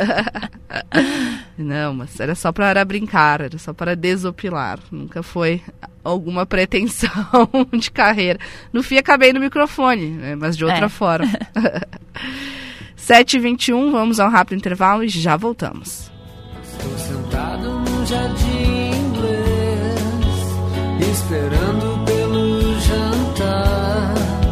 Não, mas era só para brincar, era só para desopilar. Nunca foi alguma pretensão de carreira. No fim, acabei no microfone, né, mas de outra forma. 7h21, vamos ao rápido intervalo e já voltamos. Estou sentado num jardim inglês, esperando pelo jantar.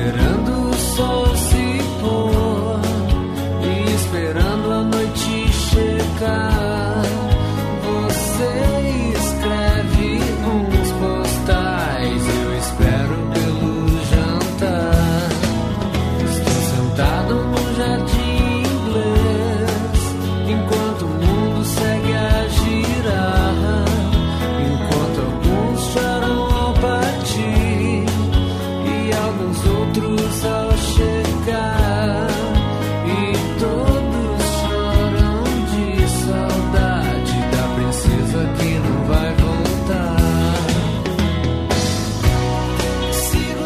esperando o sol se pôr e esperando a noite chegar. Você escreve uns postais, eu espero pelo jantar. Estou sentado no jardim inglês, enquanto o mundo segue a girar, enquanto alguns choram ao partir e alguns outros ao chegar, e todos choram de saudade da princesa que não vai voltar. Sigo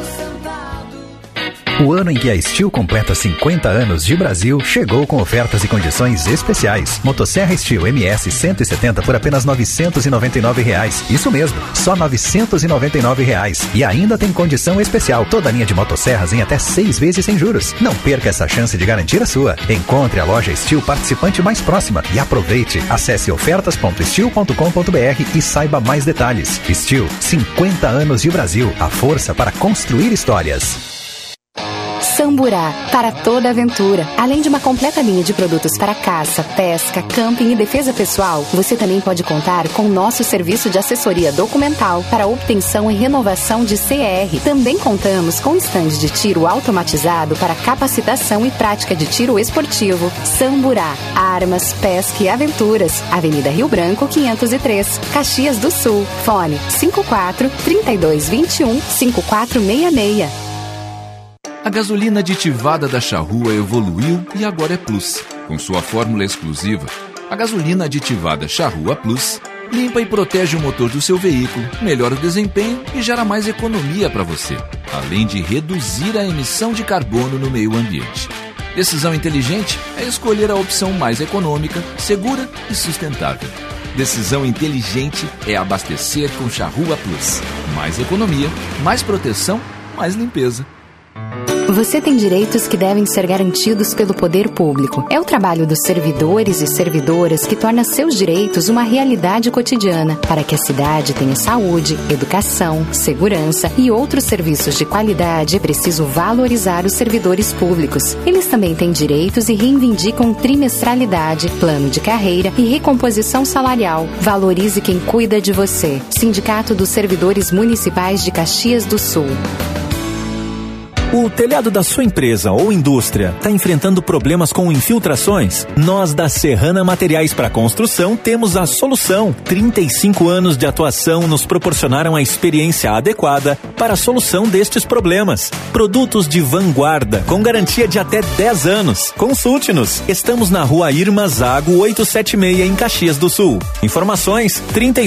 sentado. O ano em que a Steel completa 50 anos de Brasil chegou com ofertas e condições especiais. Motosserra Steel MS 170 por apenas R$ 999. Isso mesmo, só R$ 999. E ainda tem condição especial. Toda a linha de motosserras em até 6 vezes sem juros. Não perca essa chance de garantir a sua. Encontre a loja Steel participante mais próxima e aproveite. Acesse ofertas.steel.com.br e saiba mais detalhes. Steel, 50 anos de Brasil. A força para construir histórias. Samburá, para toda aventura. Além de uma completa linha de produtos para caça, pesca, camping e defesa pessoal, você também pode contar com o nosso serviço de assessoria documental para obtenção e renovação de CR. Também contamos com estande de tiro automatizado para capacitação e prática de tiro esportivo. Samburá, armas, pesca e aventuras. Avenida Rio Branco, 503, Caxias do Sul. Fone 54 3221 5466. A gasolina aditivada da Charrua evoluiu e agora é Plus. Com sua fórmula exclusiva, a gasolina aditivada Charrua Plus limpa e protege o motor do seu veículo, melhora o desempenho e gera mais economia para você, além de reduzir a emissão de carbono no meio ambiente. Decisão inteligente é escolher a opção mais econômica, segura e sustentável. Decisão inteligente é abastecer com Charrua Plus. Mais economia, mais proteção, mais limpeza. Você tem direitos que devem ser garantidos pelo poder público. É o trabalho dos servidores e servidoras que torna seus direitos uma realidade cotidiana. Para que a cidade tenha saúde, educação, segurança e outros serviços de qualidade, é preciso valorizar os servidores públicos. Eles também têm direitos e reivindicam trimestralidade, plano de carreira e recomposição salarial. Valorize quem cuida de você. Sindicato dos Servidores Municipais de Caxias do Sul. O telhado da sua empresa ou indústria está enfrentando problemas com infiltrações? Nós da Serrana Materiais para Construção temos a solução. 35 anos de atuação nos proporcionaram a experiência adequada para a solução destes problemas. Produtos de vanguarda, com garantia de até 10 anos. Consulte-nos. Estamos na Rua Irma Zago 876 em Caxias do Sul. Informações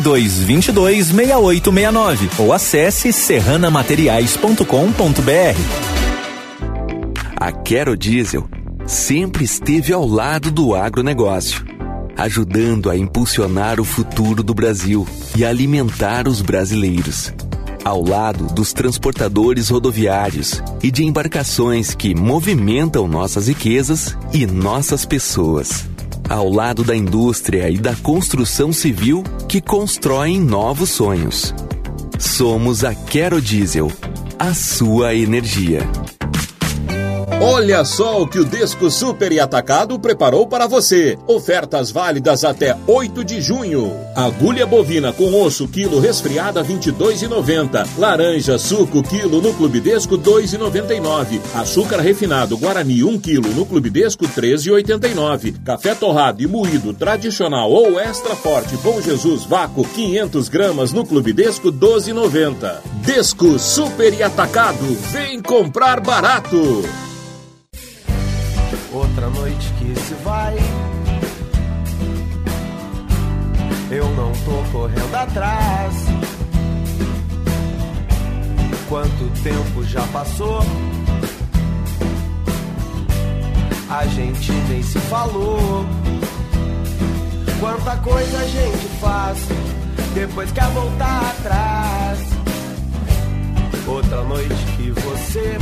3222-6869 ou acesse serranamateriais.com.br. A Quero Diesel sempre esteve ao lado do agronegócio, ajudando a impulsionar o futuro do Brasil e alimentar os brasileiros. Ao lado dos transportadores rodoviários e de embarcações que movimentam nossas riquezas e nossas pessoas. Ao lado da indústria e da construção civil que constroem novos sonhos. Somos a Quero Diesel, a sua energia. Olha só o que o Desco Super e Atacado preparou para você. Ofertas válidas até 8 de junho. Agulha bovina com osso quilo resfriada R$ 22,90. Laranja suco quilo no Clube Desco R$ 2,99. Açúcar refinado Guarani 1 quilo no Clube Desco R$ 13,89. Café torrado e moído tradicional ou extra forte Bom Jesus Vácuo 500 gramas no Clube Desco R$ 12,90. Desco Super e Atacado. Vem comprar barato. Outra noite que se vai, eu não tô correndo atrás. Quanto tempo já passou, a gente nem se falou. Quanta coisa a gente faz, depois quer voltar atrás. Outra noite que você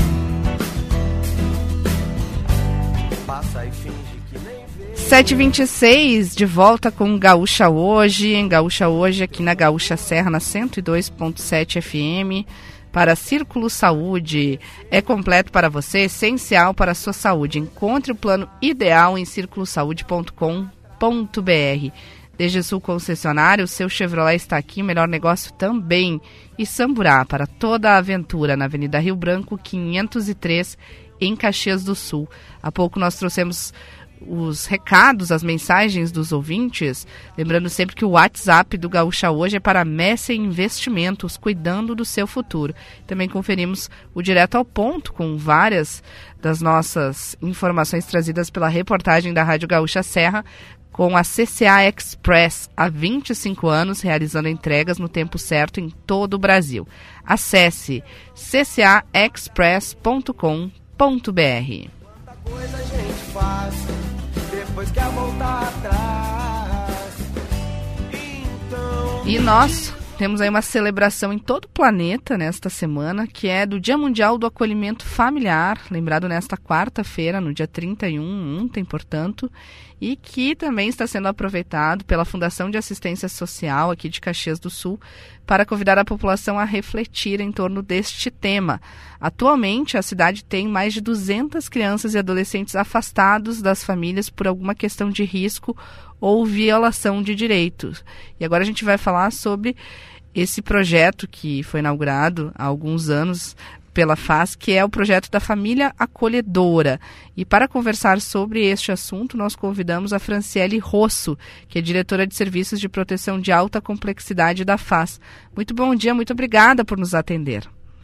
passa e finge que nem vê. 7h26, de volta com Gaúcha Hoje. Gaúcha Hoje aqui na Gaúcha Serra, na 102.7 FM. para Círculo Saúde. É completo para você, essencial para a sua saúde. Encontre o plano ideal em circulosaude.com.br. DGSul Concessionário, o seu Chevrolet está aqui, melhor negócio também. E Samburá, para toda a aventura, na Avenida Rio Branco, 503, em Caxias do Sul. Há pouco nós trouxemos os recados, as mensagens dos ouvintes, lembrando sempre que o WhatsApp do Gaúcha Hoje é para Messi Investimentos, cuidando do seu futuro. Também conferimos o Direto ao Ponto, com várias das nossas informações trazidas pela reportagem da Rádio Gaúcha Serra, com a CCA Express, há 25 anos, realizando entregas no tempo certo em todo o Brasil. Acesse ccaexpress.com.br. Coisa a gente faz, depois quer voltar atrás. Então... E nós temos aí uma celebração em todo o planeta nesta semana, que é do Dia Mundial do Acolhimento Familiar, lembrado nesta quarta-feira, no dia 31, ontem, portanto, e que também está sendo aproveitado pela Fundação de Assistência Social aqui de Caxias do Sul para convidar a população a refletir em torno deste tema. Atualmente, a cidade tem mais de 200 crianças e adolescentes afastados das famílias por alguma questão de risco ou violação de direitos. E agora a gente vai falar sobre esse projeto que foi inaugurado há alguns anos pela FAS, que é o projeto da Família Acolhedora. E para conversar sobre este assunto, nós convidamos a Franciele Rosso, que é diretora de Serviços de Proteção de Alta Complexidade da FAS. Muito bom dia, muito obrigada por nos atender.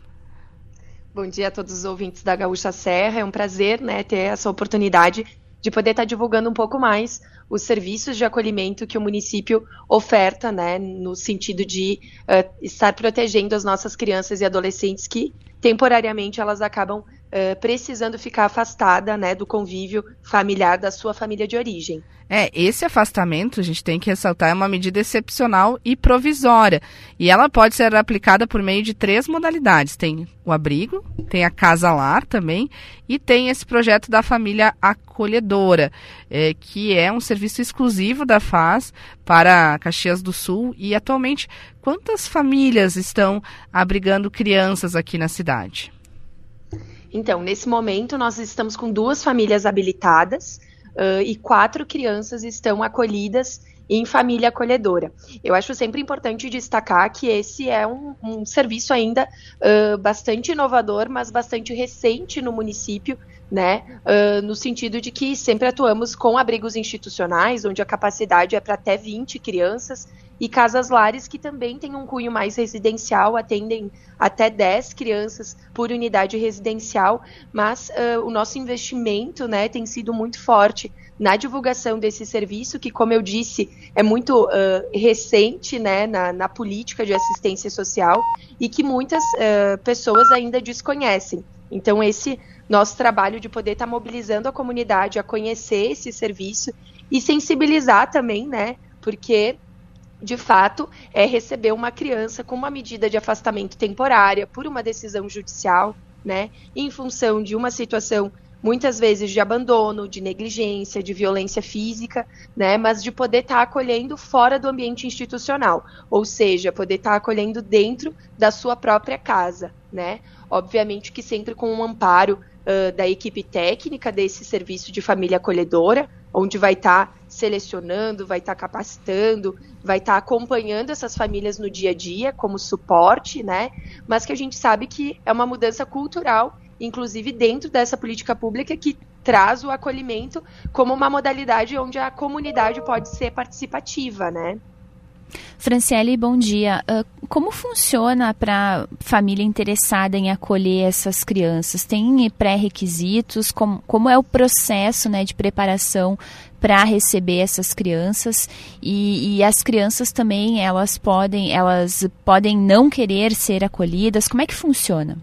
Bom dia a todos os ouvintes da Gaúcha Serra. É um prazer, ter essa oportunidade de poder estar divulgando um pouco mais os serviços de acolhimento que o município oferta, no sentido de estar protegendo as nossas crianças e adolescentes que, temporariamente, elas acabam precisando ficar afastada, do convívio familiar da sua família de origem. Esse afastamento, a gente tem que ressaltar, é uma medida excepcional e provisória. E ela pode ser aplicada por meio de 3 modalidades. Tem o abrigo, tem a casa-lar também, e tem esse projeto da Família Acolhedora, que é um serviço exclusivo da FAS para Caxias do Sul. E atualmente, quantas famílias estão abrigando crianças aqui na cidade? Então, nesse momento, nós estamos com 2 famílias habilitadas e 4 crianças estão acolhidas em família acolhedora. Eu acho sempre importante destacar que esse é um serviço ainda bastante inovador, mas bastante recente no município, no sentido de que sempre atuamos com abrigos institucionais, onde a capacidade é para até 20 crianças, e casas-lares que também têm um cunho mais residencial, atendem até 10 crianças por unidade residencial, mas o nosso investimento tem sido muito forte na divulgação desse serviço, que, como eu disse, é muito recente na política de assistência social e que muitas pessoas ainda desconhecem. Então, esse nosso trabalho de poder estar mobilizando a comunidade a conhecer esse serviço e sensibilizar também, porque, de fato, é receber uma criança com uma medida de afastamento temporária por uma decisão judicial, em função de uma situação, muitas vezes, de abandono, de negligência, de violência física, mas de poder estar acolhendo fora do ambiente institucional, ou seja, poder estar acolhendo dentro da sua própria casa, Obviamente que sempre com um amparo da equipe técnica desse serviço de família acolhedora, onde vai estar selecionando, vai estar capacitando, vai estar acompanhando essas famílias no dia a dia como suporte, mas que a gente sabe que é uma mudança cultural, inclusive dentro dessa política pública, que traz o acolhimento como uma modalidade onde a comunidade pode ser participativa, Franciele, bom dia. Como funciona para família interessada em acolher essas crianças? Tem pré-requisitos? Como é o processo de preparação para receber essas crianças? E as crianças também, elas podem não querer ser acolhidas? Como é que funciona?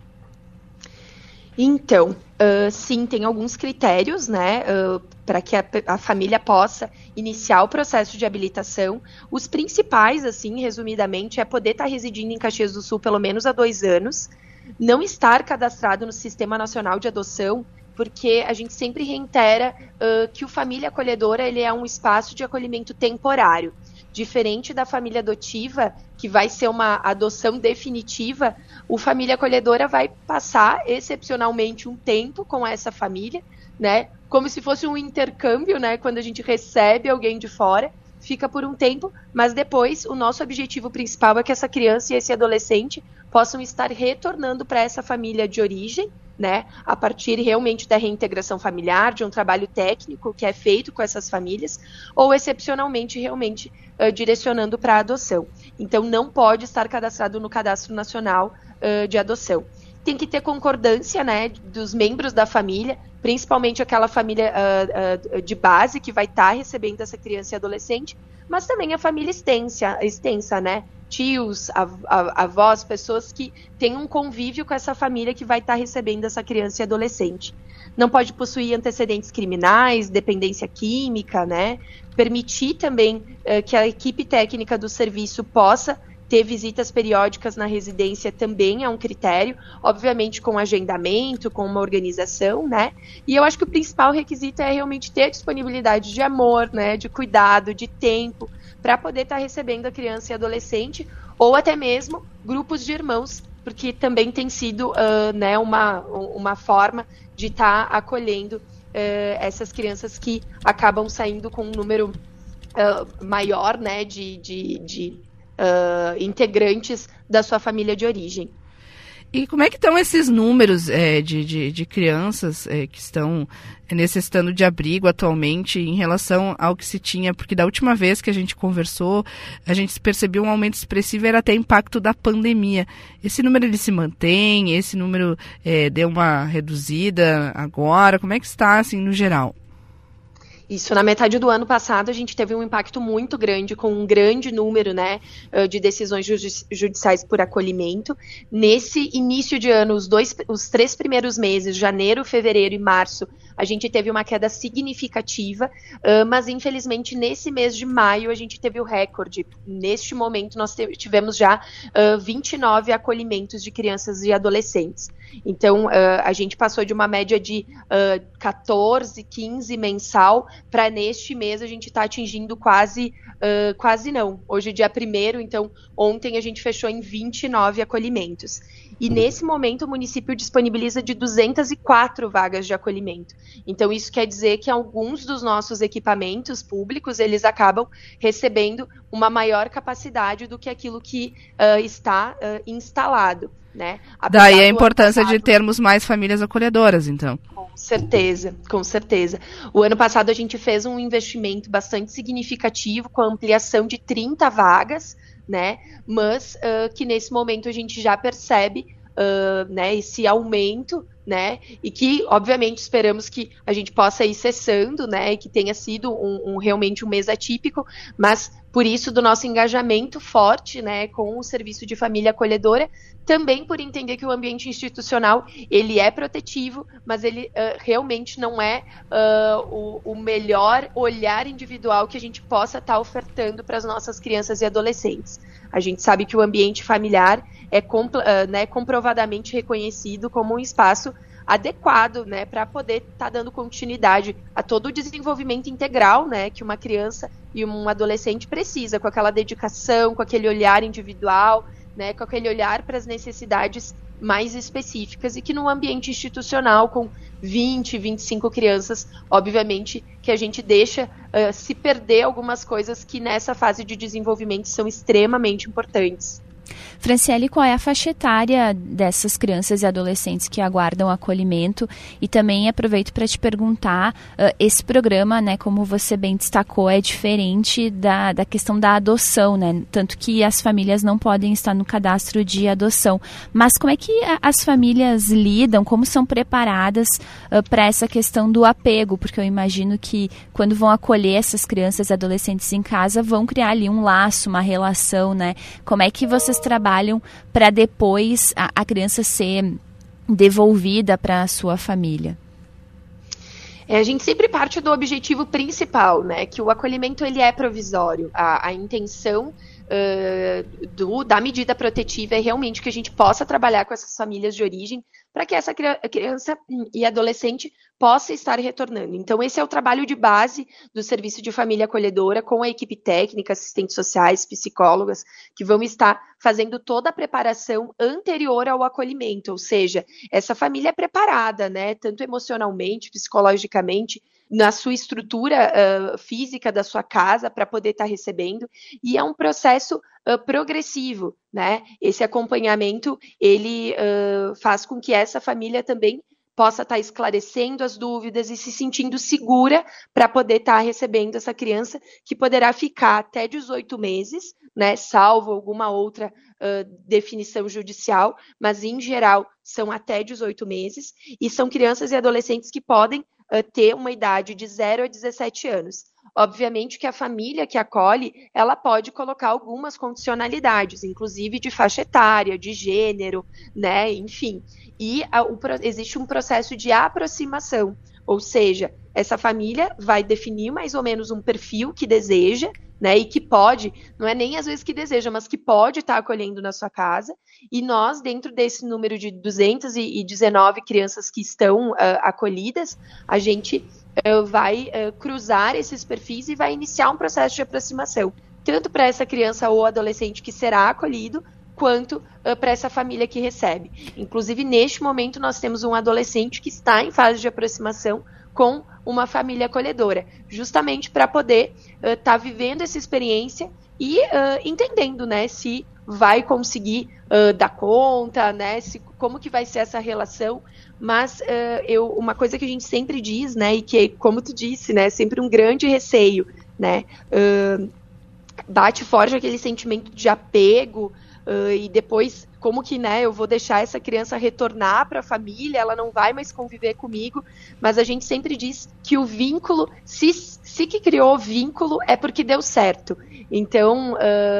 Então, sim, tem alguns critérios, para que a família possa iniciar o processo de habilitação. Os principais, resumidamente, é poder estar residindo em Caxias do Sul pelo menos há 2 anos, não estar cadastrado no Sistema Nacional de Adoção, porque a gente sempre reitera que o Família Acolhedora ele é um espaço de acolhimento temporário. diferente da família adotiva, que vai ser uma adoção definitiva, o família acolhedora vai passar excepcionalmente um tempo com essa família, né? Como se fosse um intercâmbio, né? Quando a gente recebe alguém de fora, fica por um tempo, mas depois o nosso objetivo principal é que essa criança e esse adolescente possam estar retornando para essa família de origem, né, a partir realmente da reintegração familiar, de um trabalho técnico que é feito com essas famílias, ou excepcionalmente realmente direcionando para a adoção. Então não pode estar cadastrado no Cadastro Nacional de Adoção. Tem que ter concordância, né, dos membros da família, principalmente aquela família de base que vai estar recebendo essa criança e adolescente, mas também a família extensa, né, tios, avós, pessoas que têm um convívio com essa família que vai estar recebendo essa criança e adolescente. Não pode possuir antecedentes criminais, dependência química, né, permitir também que a equipe técnica do serviço possa ter visitas periódicas na residência também é um critério, obviamente com agendamento, com uma organização, né? E eu acho que o principal requisito é realmente ter disponibilidade de amor, né? De cuidado, de tempo, para poder estar recebendo a criança e adolescente, ou até mesmo grupos de irmãos, porque também tem sido né, uma forma de estar acolhendo essas crianças que acabam saindo com um número maior, né, de integrantes da sua família de origem. E como é que estão esses números de crianças que estão necessitando de abrigo atualmente em relação ao que se tinha? Porque da última vez que a gente conversou, a gente percebeu um aumento expressivo, era até impacto da pandemia. Esse número ele se mantém? Esse número deu uma reduzida agora? Como é que está, assim, no geral? Isso, na metade do ano passado, a gente teve um impacto muito grande, com um grande número, né, de decisões judiciais por acolhimento. Nesse início de ano, os 3 primeiros meses, janeiro, fevereiro e março, a gente teve uma queda significativa, mas infelizmente nesse mês de maio a gente teve o recorde. Neste momento nós tivemos já 29 acolhimentos de crianças e adolescentes. Então a gente passou de uma média de 14, 15 mensal, para neste mês a gente está atingindo quase não. Hoje é dia 1º, então ontem a gente fechou em 29 acolhimentos. E nesse momento o município disponibiliza de 204 vagas de acolhimento. Então isso quer dizer que alguns dos nossos equipamentos públicos, eles acabam recebendo uma maior capacidade do que aquilo que está instalado, né? Daí a importância de termos mais famílias acolhedoras, então. Com certeza, com certeza. O ano passado a gente fez um investimento bastante significativo com a ampliação de 30 vagas, né? Mas que nesse momento a gente já percebe né, esse aumento, né? E que, obviamente, esperamos que a gente possa ir cessando, né? E que tenha sido realmente um mês atípico, mas por isso do nosso engajamento forte, né, com o serviço de família acolhedora, também por entender que o ambiente institucional, ele é protetivo, mas ele realmente não é o melhor olhar individual que a gente possa estar ofertando para as nossas crianças e adolescentes. A gente sabe que o ambiente familiar é né, comprovadamente reconhecido como um espaço adequado, né, para poder estar dando continuidade a todo o desenvolvimento integral, né, que uma criança e um adolescente precisa, com aquela dedicação, com aquele olhar individual, né, com aquele olhar para as necessidades mais específicas, e que no ambiente institucional, com 20, 25 crianças, obviamente que a gente deixa se perder algumas coisas que nessa fase de desenvolvimento são extremamente importantes. Franciele, qual é a faixa etária dessas crianças e adolescentes que aguardam acolhimento? E também aproveito para te perguntar, esse programa, né, como você bem destacou, é diferente da questão da adoção, né? Tanto que as famílias não podem estar no cadastro de adoção. Mas como é que as famílias lidam, como são preparadas para essa questão do apego? Porque eu imagino que quando vão acolher essas crianças e adolescentes em casa, vão criar ali um laço, uma relação, né? Como é que vocês trabalham para depois a criança ser devolvida para a sua família? A gente sempre parte do objetivo principal, né? Que o acolhimento ele é provisório. A intenção da medida protetiva é realmente que a gente possa trabalhar com essas famílias de origem para que essa criança e adolescente possa estar retornando. Então, esse é o trabalho de base do Serviço de Família Acolhedora, com a equipe técnica, assistentes sociais, psicólogas, que vão estar fazendo toda a preparação anterior ao acolhimento, ou seja, essa família é preparada, né, tanto emocionalmente, psicologicamente, na sua estrutura física da sua casa para poder estar recebendo, e é um processo progressivo, né? Esse acompanhamento, ele faz com que essa família também possa estar esclarecendo as dúvidas e se sentindo segura para poder estar recebendo essa criança, que poderá ficar até 18 meses, né, salvo alguma outra definição judicial, mas em geral são até 18 meses, e são crianças e adolescentes que podem ter uma idade de 0 a 17 anos. Obviamente que a família que acolhe, ela pode colocar algumas condicionalidades, inclusive de faixa etária, de gênero, né, enfim. E existe um processo de aproximação, ou seja, essa família vai definir mais ou menos um perfil que deseja, né, e que pode, não é nem às vezes que deseja, mas que pode estar acolhendo na sua casa, e nós, dentro desse número de 219 crianças que estão acolhidas, a gente vai cruzar esses perfis e vai iniciar um processo de aproximação, tanto para essa criança ou adolescente que será acolhido, quanto para essa família que recebe. Inclusive, neste momento, nós temos um adolescente que está em fase de aproximação com uma família acolhedora, justamente para poder estar vivendo essa experiência e entendendo, né, se vai conseguir dar conta, né, como que vai ser essa relação. Mas uma coisa que a gente sempre diz, né, e que, como tu disse, né, sempre um grande receio, né, bate forte aquele sentimento de apego, e depois, como que, né, eu vou deixar essa criança retornar para a família, ela não vai mais conviver comigo, mas a gente sempre diz que o vínculo, se que criou o vínculo, é porque deu certo. Então,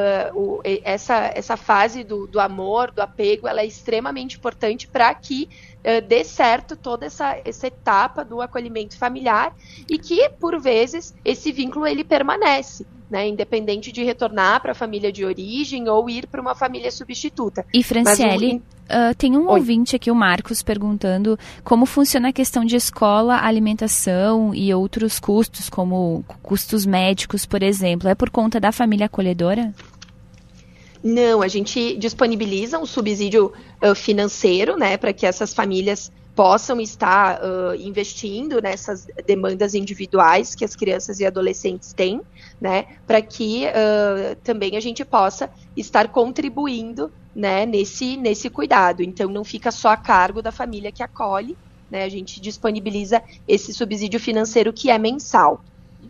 essa fase do amor, do apego, ela é extremamente importante para que dê certo toda essa etapa do acolhimento familiar, e que, por vezes, esse vínculo ele permanece, né, independente de retornar para a família de origem ou ir para uma família substituta. E, Franciele, tem um ouvinte aqui, o Marcos, perguntando como funciona a questão de escola, alimentação e outros custos, como custos médicos, por exemplo. É por conta da família acolhedora? Não, a gente disponibiliza um subsídio financeiro, né, para que essas famílias possam estar investindo nessas demandas individuais que as crianças e adolescentes têm, né, para que também a gente possa estar contribuindo, né, nesse cuidado. Então, não fica só a cargo da família que acolhe, né, a gente disponibiliza esse subsídio financeiro que é mensal.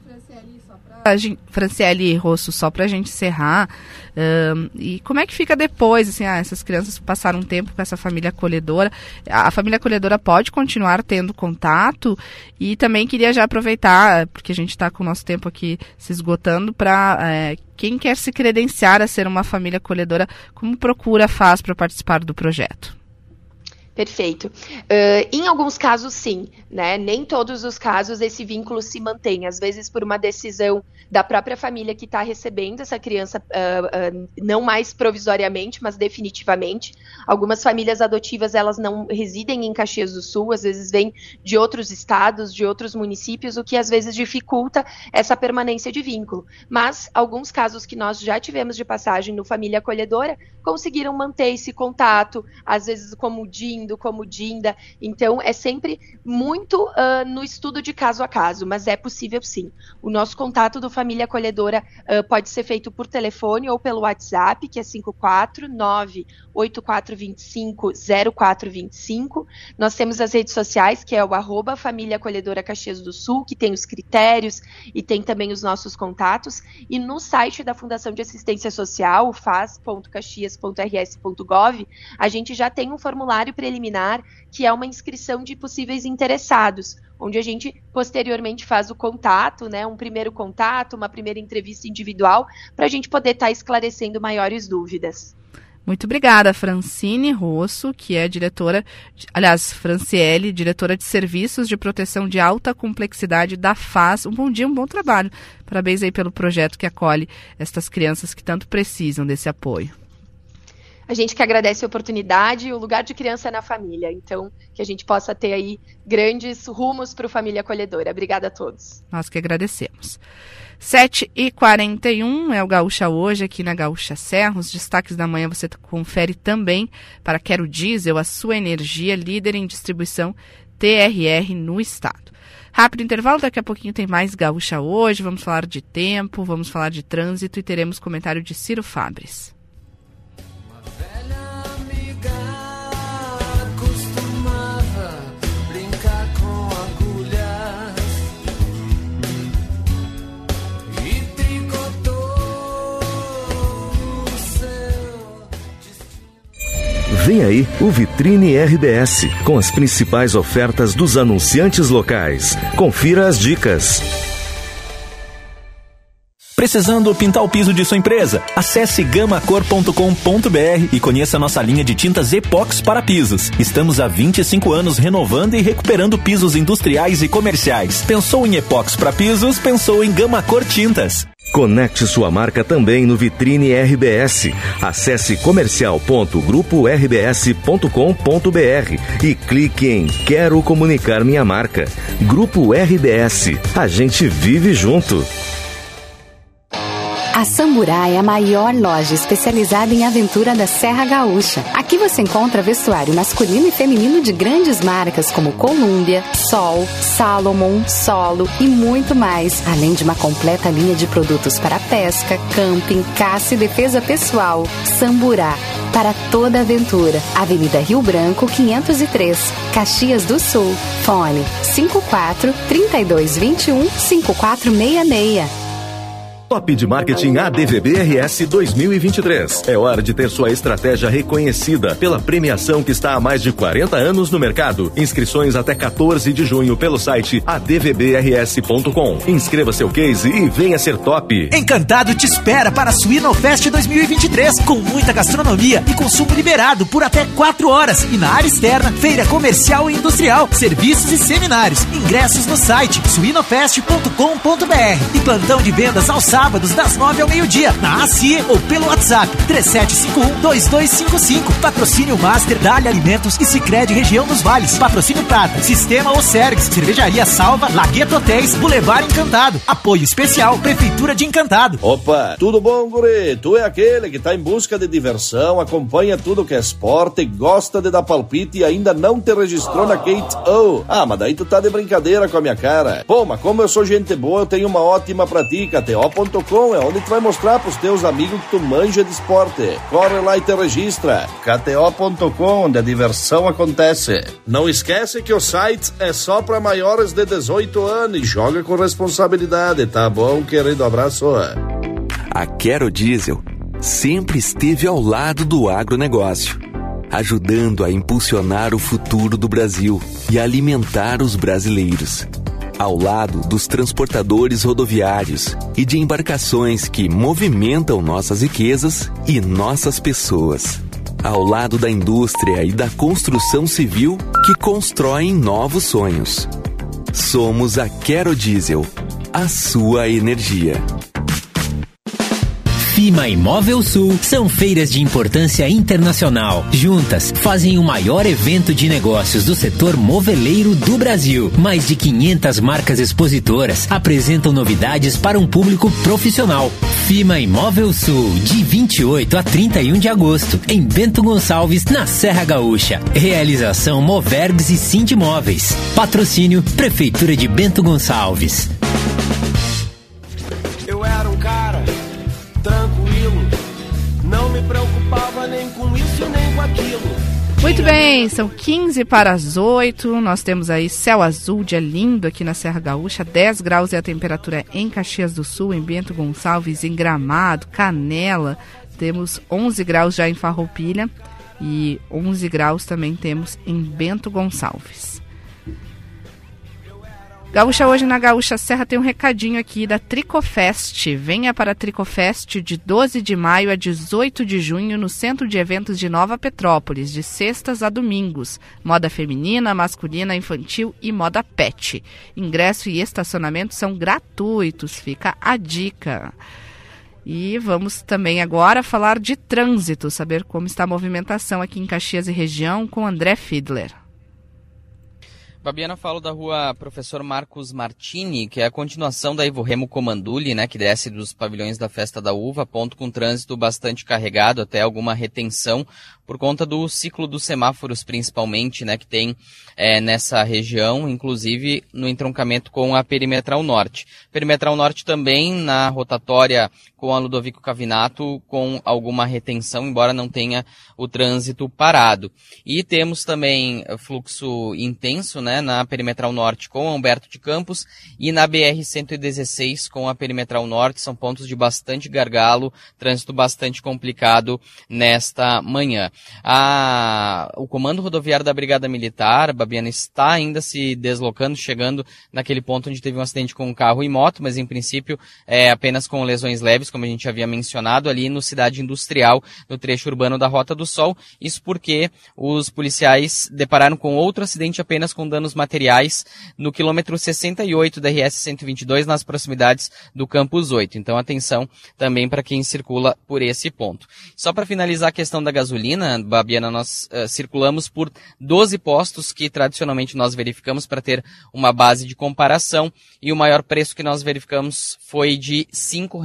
Franciele Rosso, só para a gente encerrar, e como é que fica depois, assim, essas crianças passaram um tempo com essa família acolhedora, a família acolhedora pode continuar tendo contato? E também queria já aproveitar, porque a gente está com o nosso tempo aqui se esgotando, para quem quer se credenciar a ser uma família acolhedora, como faz para participar do projeto? Perfeito. Em alguns casos, sim, né? Nem todos os casos esse vínculo se mantém. Às vezes, por uma decisão da própria família que está recebendo essa criança, não mais provisoriamente, mas definitivamente. Algumas famílias adotivas, elas não residem em Caxias do Sul, às vezes vêm de outros estados, de outros municípios, o que às vezes dificulta essa permanência de vínculo. Mas alguns casos que nós já tivemos de passagem no Família Acolhedora conseguiram manter esse contato, às vezes como Dindo, como Dinda. Então, é sempre muito no estudo de caso a caso, mas é possível sim. O nosso contato do Família Acolhedora pode ser feito por telefone ou pelo WhatsApp, que é 549-8425-0425. Nós temos as redes sociais, que é o @Família Acolhedora Caxias do Sul, que tem os critérios e tem também os nossos contatos. E no site da Fundação de Assistência Social, faz.caxias.rs.gov, a gente já tem um formulário preliminar, que é uma inscrição de possíveis interessados, onde a gente posteriormente faz o contato, né, um primeiro contato, uma primeira entrevista individual, para a gente poder estar esclarecendo maiores dúvidas. Muito obrigada, Francine Rosso, que é Franciele, diretora de Serviços de Proteção de Alta Complexidade da FAS. Um bom dia, um bom trabalho. Parabéns aí pelo projeto que acolhe estas crianças que tanto precisam desse apoio. A gente que agradece a oportunidade, o lugar de criança é na família, então que a gente possa ter aí grandes rumos para o Família Acolhedora. Obrigada a todos. Nós que agradecemos. 7h41 é o Gaúcha Hoje, aqui na Gaúcha Serra. Os destaques da manhã você confere também para Quero Diesel, a sua energia, líder em distribuição TRR no estado. Rápido intervalo, daqui a pouquinho tem mais Gaúcha Hoje, vamos falar de tempo, vamos falar de trânsito e teremos comentário de Ciro Fabres. Vem aí o Vitrine RBS, com as principais ofertas dos anunciantes locais. Confira as dicas. Precisando pintar o piso de sua empresa? Acesse gamacor.com.br e conheça a nossa linha de tintas Epox para pisos. Estamos há 25 anos renovando e recuperando pisos industriais e comerciais. Pensou em Epox para pisos? Pensou em Gamacor Tintas. Conecte sua marca também no Vitrine RBS. Acesse comercial.grupo-rbs.com.br e clique em Quero comunicar minha marca. Grupo RBS. A gente vive junto. A Samburá é a maior loja especializada em aventura da Serra Gaúcha. Aqui você encontra vestuário masculino e feminino de grandes marcas como Columbia, Sol, Salomon, Solo e muito mais, além de uma completa linha de produtos para pesca, camping, caça e defesa pessoal. Samburá, para toda aventura. Avenida Rio Branco, 503, Caxias do Sul. Fone 54-3221-5466. Top de Marketing ADVB-RS 2023. É hora de ter sua estratégia reconhecida pela premiação que está há mais de 40 anos no mercado. Inscrições até 14 de junho pelo site advbrs.com. Inscreva seu case e venha ser top. Encantado te espera para a Suinofest 2023, com muita gastronomia e consumo liberado por até 4 horas. E na área externa, feira comercial e industrial, serviços e seminários. Ingressos no site suinofest.com.br e plantão de vendas aos sábados das 9 ao meio-dia, na ACIE ou pelo WhatsApp 3751-2255. Patrocínio Master, Dália Alimentos e Sicredi Região dos Vales. Patrocínio Prata, Sistema Ocergs, Cervejaria Salva, Lagueto Hotéis, Boulevard Encantado. Apoio especial, Prefeitura de Encantado. Opa, tudo bom, guri? Tu é aquele que tá em busca de diversão, acompanha tudo que é esporte, gosta de dar palpite e ainda não te registrou na KTO. Ah, mas daí tu tá de brincadeira com a minha cara. Pô, mas como eu sou gente boa, eu tenho uma ótima pra ti, KTO.com é onde tu vai mostrar pros teus amigos que tu manja de esporte. Corre lá e te registra. KTO.com, onde a diversão acontece. Não esquece que o site é só pra maiores de 18 anos e joga com responsabilidade, tá bom, querido? Abraço. A Quero Diesel sempre esteve ao lado do agronegócio, ajudando a impulsionar o futuro do Brasil e alimentar os brasileiros. Ao lado dos transportadores rodoviários e de embarcações que movimentam nossas riquezas e nossas pessoas. Ao lado da indústria e da construção civil que constroem novos sonhos. Somos a Quero Diesel, a sua energia. FIMA e Móvel Sul são feiras de importância internacional. Juntas, fazem o maior evento de negócios do setor moveleiro do Brasil. Mais de 500 marcas expositoras apresentam novidades para um público profissional. FIMA e Móvel Sul, de 28 a 31 de agosto, em Bento Gonçalves, na Serra Gaúcha. Realização Movergs e Sindimóveis. Patrocínio Prefeitura de Bento Gonçalves. Eu era um cara tranquilo, não me preocupava nem com isso nem com aquilo. Muito bem, são 15 para as 8, nós temos aí céu azul, dia lindo aqui na Serra Gaúcha, 10 graus é a temperatura em Caxias do Sul, em Bento Gonçalves, em Gramado, Canela, temos 11 graus já em Farroupilha e 11 graus também temos em Bento Gonçalves. Gaúcha Hoje na Gaúcha Serra tem um recadinho aqui da Tricofest. Venha para a Tricofest de 12 de maio a 18 de junho no Centro de Eventos de Nova Petrópolis, de sextas a domingos. Moda feminina, masculina, infantil e moda pet. Ingresso e estacionamento são gratuitos, fica a dica. E vamos também agora falar de trânsito, saber como está a movimentação aqui em Caxias e região com André Fiedler. Babiana, falo da rua Professor Marcos Martini, que é a continuação da Ivo Remo Comanduli, né, que desce dos pavilhões da Festa da Uva, ponto com trânsito bastante carregado, até alguma retenção, por conta do ciclo dos semáforos, principalmente, né, que tem nessa região, inclusive no entroncamento com a Perimetral Norte. Perimetral Norte também na rotatória com a Ludovico Cavinato, com alguma retenção, embora não tenha o trânsito parado. E temos também fluxo intenso, né, na Perimetral Norte com a Humberto de Campos e na BR-116 com a Perimetral Norte. São pontos de bastante gargalo, trânsito bastante complicado nesta manhã. O Comando Rodoviário da Brigada Militar, Babiana, está ainda se deslocando, chegando naquele ponto onde teve um acidente com um carro e moto, mas em princípio apenas com lesões leves, como a gente havia mencionado, ali no Cidade Industrial, no trecho urbano da Rota do Sol. Isso porque os policiais depararam com outro acidente apenas com danos materiais no quilômetro 68 da RS-122, nas proximidades do Campus 8. Então, atenção também para quem circula por esse ponto. Só para finalizar a questão da gasolina, Babiana, nós circulamos por 12 postos que tradicionalmente nós verificamos para ter uma base de comparação, e o maior preço que nós verificamos foi de R$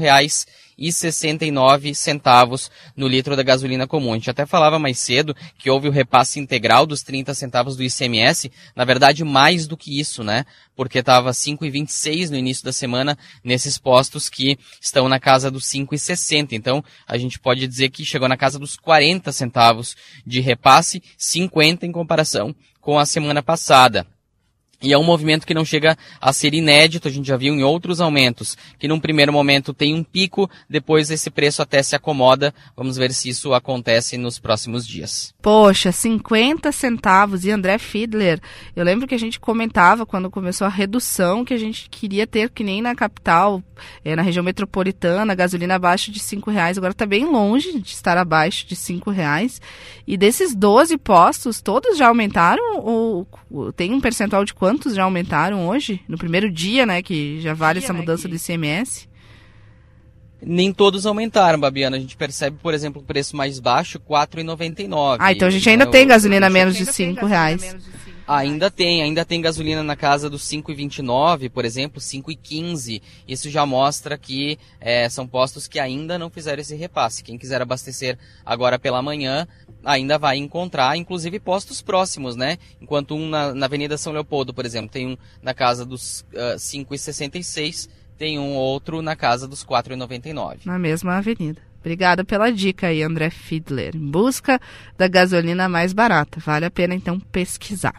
5,69 no litro da gasolina comum. A gente até falava mais cedo que houve o repasse integral dos 30 centavos do ICMS, na verdade mais do que isso, né? Porque estava 5,26 no início da semana nesses postos que estão na casa dos 5,60. Então, a gente pode dizer que chegou na casa dos 40 centavos de repasse, 50 em comparação com a semana passada. E é um movimento que não chega a ser inédito, a gente já viu em outros aumentos, que num primeiro momento tem um pico, depois esse preço até se acomoda. Vamos ver se isso acontece nos próximos dias. Poxa, 50 centavos. E André Fiedler, eu lembro que a gente comentava quando começou a redução que a gente queria ter, que nem na capital, na região metropolitana, gasolina abaixo de R$5. Agora está bem longe de estar abaixo de R$5. E desses 12 postos, todos já aumentaram? Ou tem um percentual de quantos já aumentaram hoje? No primeiro dia, né, que já vale essa mudança do ICMS? Nem todos aumentaram, Babiana. A gente percebe, por exemplo, o preço mais baixo, R$ 4,99. Então a gente ainda tem gasolina menos de R$5. Ainda tem gasolina na casa dos 5,29, por exemplo, 5,15. Isso já mostra que são postos que ainda não fizeram esse repasse. Quem quiser abastecer agora pela manhã ainda vai encontrar, inclusive postos próximos, né? Enquanto um na Avenida São Leopoldo, por exemplo, tem um na casa dos 5,66, tem um outro na casa dos 4,99. Na mesma avenida. Obrigada pela dica aí, André Fiedler. Em busca da gasolina mais barata. Vale a pena, então, pesquisar.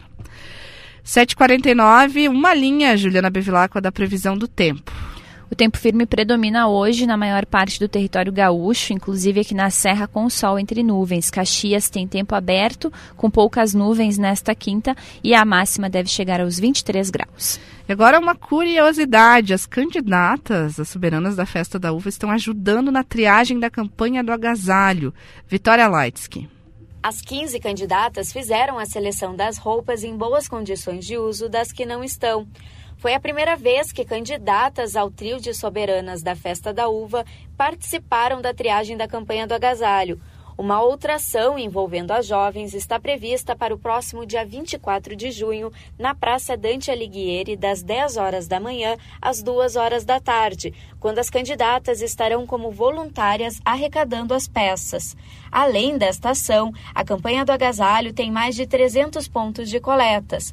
7h49, uma linha, Juliana Bevilacqua, da previsão do tempo. O tempo firme predomina hoje na maior parte do território gaúcho, inclusive aqui na Serra com sol entre nuvens. Caxias tem tempo aberto, com poucas nuvens nesta quinta, e a máxima deve chegar aos 23 graus. E agora uma curiosidade, as candidatas, as soberanas da Festa da Uva, estão ajudando na triagem da campanha do agasalho. Vitória Leitsky. As 15 candidatas fizeram a seleção das roupas em boas condições de uso das que não estão. Foi a primeira vez que candidatas ao trio de soberanas da Festa da Uva participaram da triagem da campanha do agasalho. Uma outra ação envolvendo as jovens está prevista para o próximo dia 24 de junho, na Praça Dante Alighieri, das 10 horas da manhã às 2 horas da tarde, quando as candidatas estarão como voluntárias arrecadando as peças. Além desta ação, a campanha do agasalho tem mais de 300 pontos de coletas.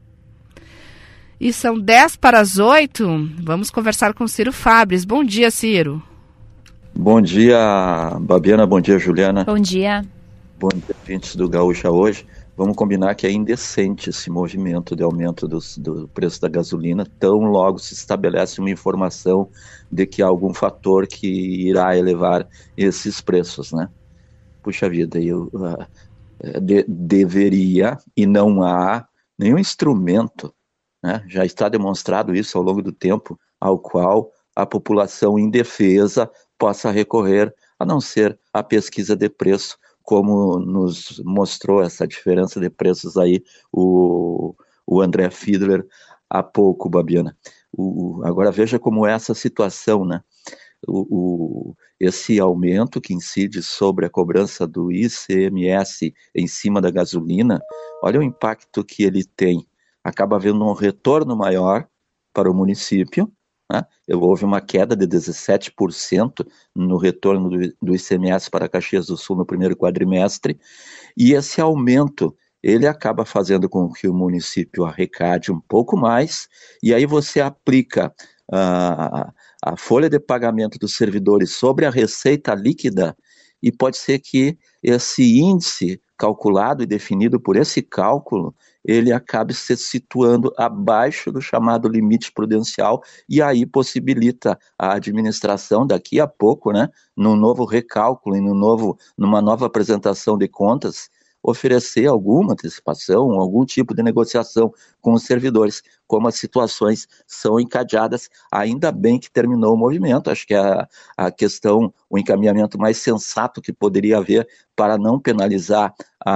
E são 10:08. Vamos conversar com Ciro Fabres. Bom dia, Ciro. Bom dia, Babiana. Bom dia, Juliana. Bom dia. Bom dia, ouvintes do Gaúcha hoje. Vamos combinar que é indecente esse movimento de aumento do preço da gasolina, tão logo se estabelece uma informação de que há algum fator que irá elevar esses preços, né? Puxa vida, deveria, e não há nenhum instrumento, né? Já está demonstrado isso ao longo do tempo, ao qual a população indefesa possa recorrer, a não ser a pesquisa de preço, como nos mostrou essa diferença de preços aí o André Fiedler há pouco, Babiana. Agora veja como é essa situação, né? esse aumento que incide sobre a cobrança do ICMS em cima da gasolina, olha o impacto que ele tem. Acaba havendo um retorno maior para o município, né? Houve uma queda de 17% no retorno do ICMS para Caxias do Sul no primeiro quadrimestre, e esse aumento ele acaba fazendo com que o município arrecade um pouco mais, e aí você aplica a folha de pagamento dos servidores sobre a receita líquida, e pode ser que esse índice calculado e definido por esse cálculo, ele acabe se situando abaixo do chamado limite prudencial, e aí possibilita a administração daqui a pouco, né, num novo recálculo e numa nova apresentação de contas, oferecer alguma antecipação, algum tipo de negociação com os servidores, como as situações são encadeadas. Ainda bem que terminou o movimento, acho que a questão, o encaminhamento mais sensato que poderia haver para não penalizar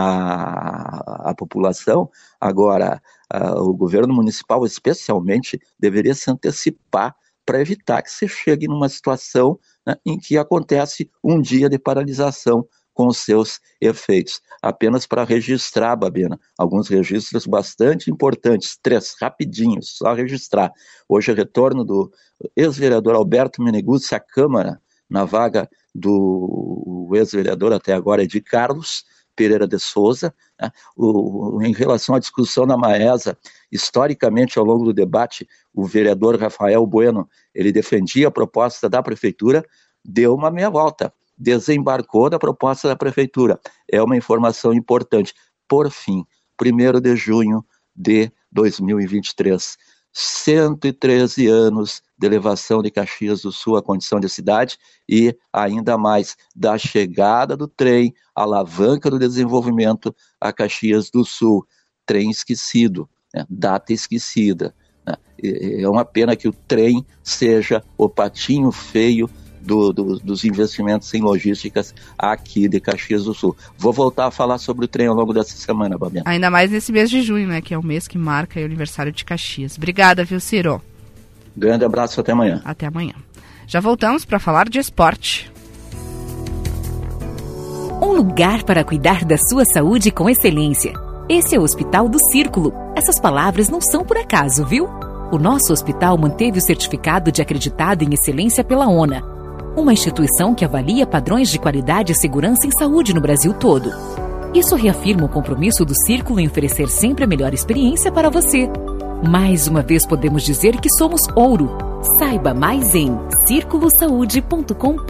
a população. Agora, o governo municipal especialmente deveria se antecipar para evitar que se chegue numa situação, né, em que acontece um dia de paralisação com os seus efeitos. Apenas para registrar, Babiana, alguns registros bastante importantes, 3, rapidinhos, só registrar. Hoje, retorno do ex-vereador Alberto Meneguzzi à Câmara, na vaga do ex-vereador até agora Edir Carlos Pereira de Souza, né? Em relação à discussão na Maesa, historicamente, ao longo do debate, o vereador Rafael Bueno, ele defendia a proposta da prefeitura, deu uma meia volta, desembarcou da proposta da prefeitura. É uma informação importante. Por fim, 1º de junho de 2023, 113 anos de elevação de Caxias do Sul à condição de cidade, e ainda mais da chegada do trem, alavanca do desenvolvimento a Caxias do Sul. Trem esquecido, né? Data esquecida, né? É uma pena que o trem seja o patinho feio dos investimentos em logísticas aqui de Caxias do Sul. Vou voltar a falar sobre o trem ao longo dessa semana, Babiana. Ainda mais nesse mês de junho, né, que é o mês que marca o aniversário de Caxias. Obrigada, viu, Ciro? Grande abraço, até amanhã. Até amanhã. Já voltamos para falar de esporte. Um lugar para cuidar da sua saúde com excelência. Esse é o Hospital do Círculo. Essas palavras não são por acaso, viu? O nosso hospital manteve o certificado de acreditado em excelência pela ONA, uma instituição que avalia padrões de qualidade e segurança em saúde no Brasil todo. Isso reafirma o compromisso do Círculo em oferecer sempre a melhor experiência para você. Mais uma vez podemos dizer que somos ouro. Saiba mais em circulosaude.com.br.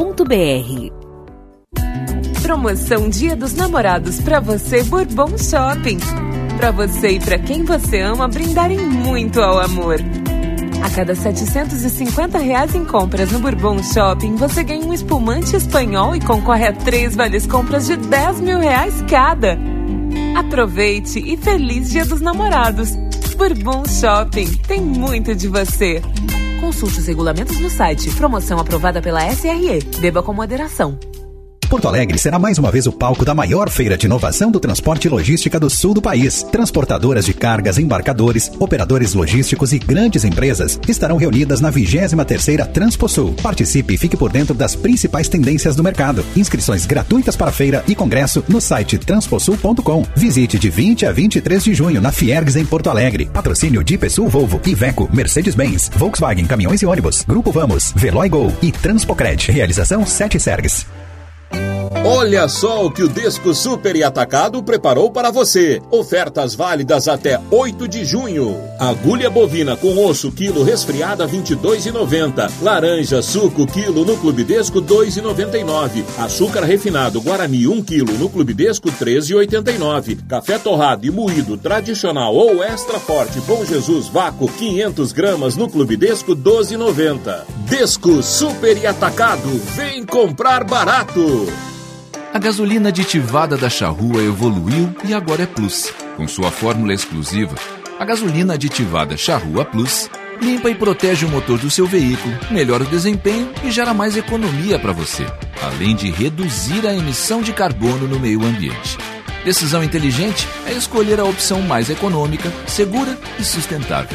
Promoção Dia dos Namorados para você, Bourbon Shopping. Para você e para quem você ama brindarem muito ao amor. A cada R$750 em compras no Bourbon Shopping, você ganha um espumante espanhol e concorre a 3 vales compras de R$10 mil cada. Aproveite e feliz Dia dos Namorados. Bourbon Shopping, tem muito de você. Consulte os regulamentos no site. Promoção aprovada pela SRE. Beba com moderação. Porto Alegre será mais uma vez o palco da maior feira de inovação do transporte e logística do sul do país. Transportadoras de cargas, embarcadores, operadores logísticos e grandes empresas estarão reunidas na 23ª Transposul. Participe e fique por dentro das principais tendências do mercado. Inscrições gratuitas para a feira e congresso no site transposul.com. Visite de 20 a 23 de junho na Fiergs em Porto Alegre. Patrocínio de Pessoa Volvo, Iveco, Mercedes-Benz, Volkswagen Caminhões e Ônibus, Grupo Vamos, Veloy Gol e Transpocred. Realização 7 Sergs. Olha só o que o Desco Super e Atacado preparou para você. Ofertas válidas até 8 de junho. Agulha bovina com osso quilo resfriada R$ 22,90. Laranja suco quilo no Clube Desco R$ 2,99. Açúcar refinado Guarani 1 quilo no Clube Desco R$ 13,89. Café torrado e moído tradicional ou extra forte Bom Jesus Vácuo 500 gramas no Clube Desco R$ 12,90. Desco Super e Atacado. Vem comprar barato. A gasolina aditivada da Charrua evoluiu e agora é Plus. Com sua fórmula exclusiva, a gasolina aditivada Charrua Plus limpa e protege o motor do seu veículo, melhora o desempenho e gera mais economia para você, além de reduzir a emissão de carbono no meio ambiente. Decisão inteligente é escolher a opção mais econômica, segura e sustentável.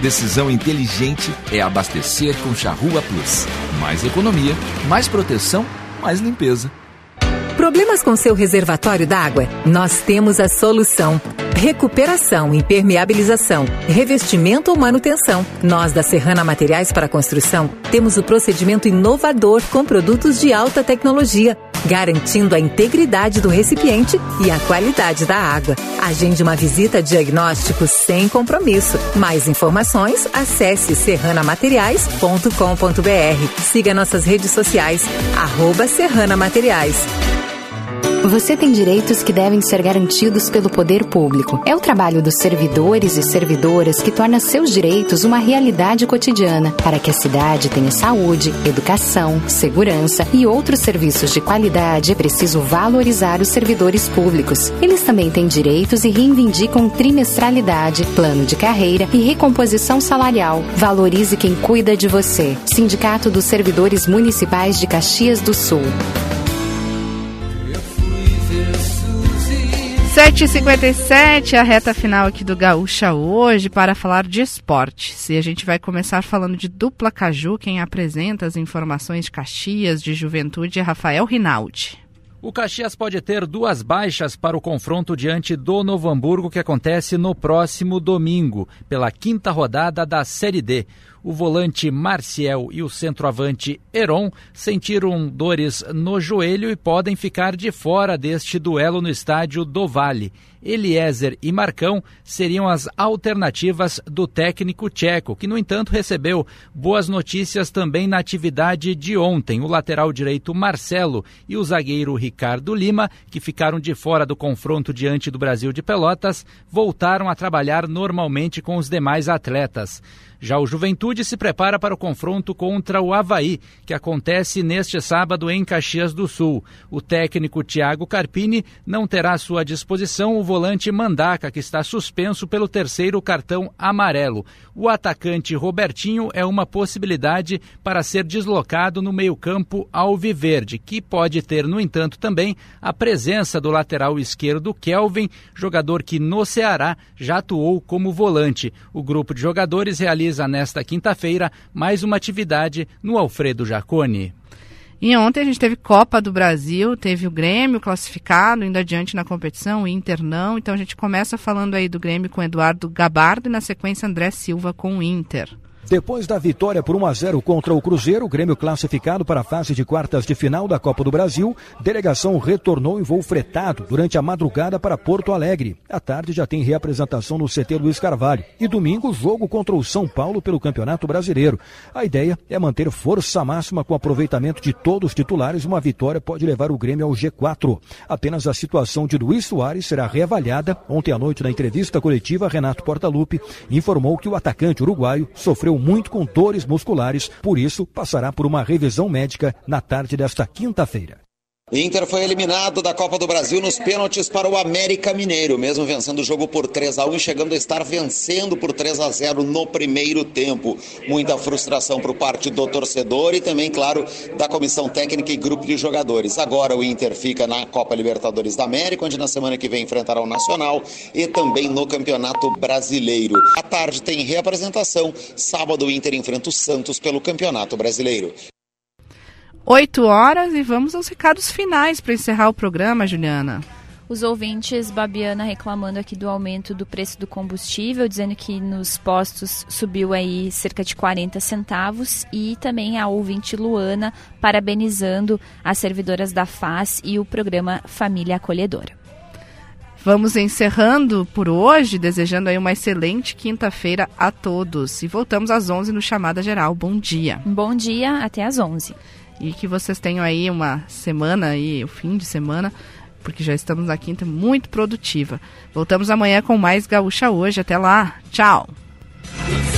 Decisão inteligente é abastecer com Charrua Plus. Mais economia, mais proteção, mais limpeza. Problemas com seu reservatório d'água? Nós temos a solução. Recuperação, impermeabilização, revestimento ou manutenção. Nós da Serrana Materiais para Construção temos o procedimento inovador com produtos de alta tecnologia, garantindo a integridade do recipiente e a qualidade da água. Agende uma visita diagnóstico sem compromisso. Mais informações, acesse serranamateriais.com.br. Siga nossas redes sociais, @Serrana Materiais. Você tem direitos que devem ser garantidos pelo poder público. É o trabalho dos servidores e servidoras que torna seus direitos uma realidade cotidiana. Para que a cidade tenha saúde, educação, segurança e outros serviços de qualidade, é preciso valorizar os servidores públicos. Eles também têm direitos e reivindicam trimestralidade, plano de carreira e recomposição salarial. Valorize quem cuida de você. Sindicato dos Servidores Municipais de Caxias do Sul. 7h57, a reta final aqui do Gaúcha hoje para falar de esportes. E a gente vai começar falando de Dupla Caju. Quem apresenta as informações de Caxias, de Juventude, é Rafael Rinaldi. O Caxias pode ter 2 baixas para o confronto diante do Novo Hamburgo, que acontece no próximo domingo, pela 5ª rodada da Série D. O volante Marciel e o centroavante Heron sentiram dores no joelho e podem ficar de fora deste duelo no estádio do Vale. Eliezer e Marcão seriam as alternativas do técnico tcheco, que, no entanto, recebeu boas notícias também na atividade de ontem. O lateral direito Marcelo e o zagueiro Ricardo Lima, que ficaram de fora do confronto diante do Brasil de Pelotas, voltaram a trabalhar normalmente com os demais atletas. Já o Juventude se prepara para o confronto contra o Avaí, que acontece neste sábado em Caxias do Sul. O técnico Thiago Carpini não terá à sua disposição o volante Mandaca, que está suspenso pelo 3º cartão amarelo. O atacante Robertinho é uma possibilidade para ser deslocado no meio-campo alviverde, que pode ter, no entanto, também a presença do lateral esquerdo Kelvin, jogador que no Ceará já atuou como volante. O grupo de jogadores realiza nesta quinta-feira mais uma atividade no Alfredo Jaconi. E ontem a gente teve Copa do Brasil, teve o Grêmio classificado, indo adiante na competição, o Inter não. Então a gente começa falando aí do Grêmio com Eduardo Gabardo e na sequência André Silva com o Inter. Depois da vitória por 1-0 contra o Cruzeiro, o Grêmio classificado para a fase de quartas de final da Copa do Brasil, delegação retornou em voo fretado durante a madrugada para Porto Alegre. À tarde já tem reapresentação no CT Luiz Carvalho. E domingo, jogo contra o São Paulo pelo Campeonato Brasileiro. A ideia é manter força máxima com aproveitamento de todos os titulares. Uma vitória pode levar o Grêmio ao G4. Apenas a situação de Luiz Soares será reavaliada. Ontem à noite, na entrevista coletiva, Renato Portaluppi informou que o atacante uruguaio sofreu muito com dores musculares, por isso passará por uma revisão médica na tarde desta quinta-feira. Inter foi eliminado da Copa do Brasil nos pênaltis para o América Mineiro, mesmo vencendo o jogo por 3-1 e chegando a estar vencendo por 3-0 no primeiro tempo. Muita frustração por parte do torcedor e também, claro, da comissão técnica e grupo de jogadores. Agora o Inter fica na Copa Libertadores da América, onde na semana que vem enfrentará o Nacional, e também no Campeonato Brasileiro. À tarde tem reapresentação. Sábado o Inter enfrenta o Santos pelo Campeonato Brasileiro. 8 horas e vamos aos recados finais para encerrar o programa, Juliana. Os ouvintes, Babiana, reclamando aqui do aumento do preço do combustível, dizendo que nos postos subiu aí cerca de 40 centavos, e também a ouvinte Luana parabenizando as servidoras da FAS e o programa Família Acolhedora. Vamos encerrando por hoje, desejando aí uma excelente quinta-feira a todos. E voltamos às 11 no Chamada Geral. Bom dia. Bom dia, até às 11. E que vocês tenham aí uma semana, aí, o fim de semana, porque já estamos na quinta, muito produtiva. Voltamos amanhã com mais Gaúcha Hoje. Até lá. Tchau.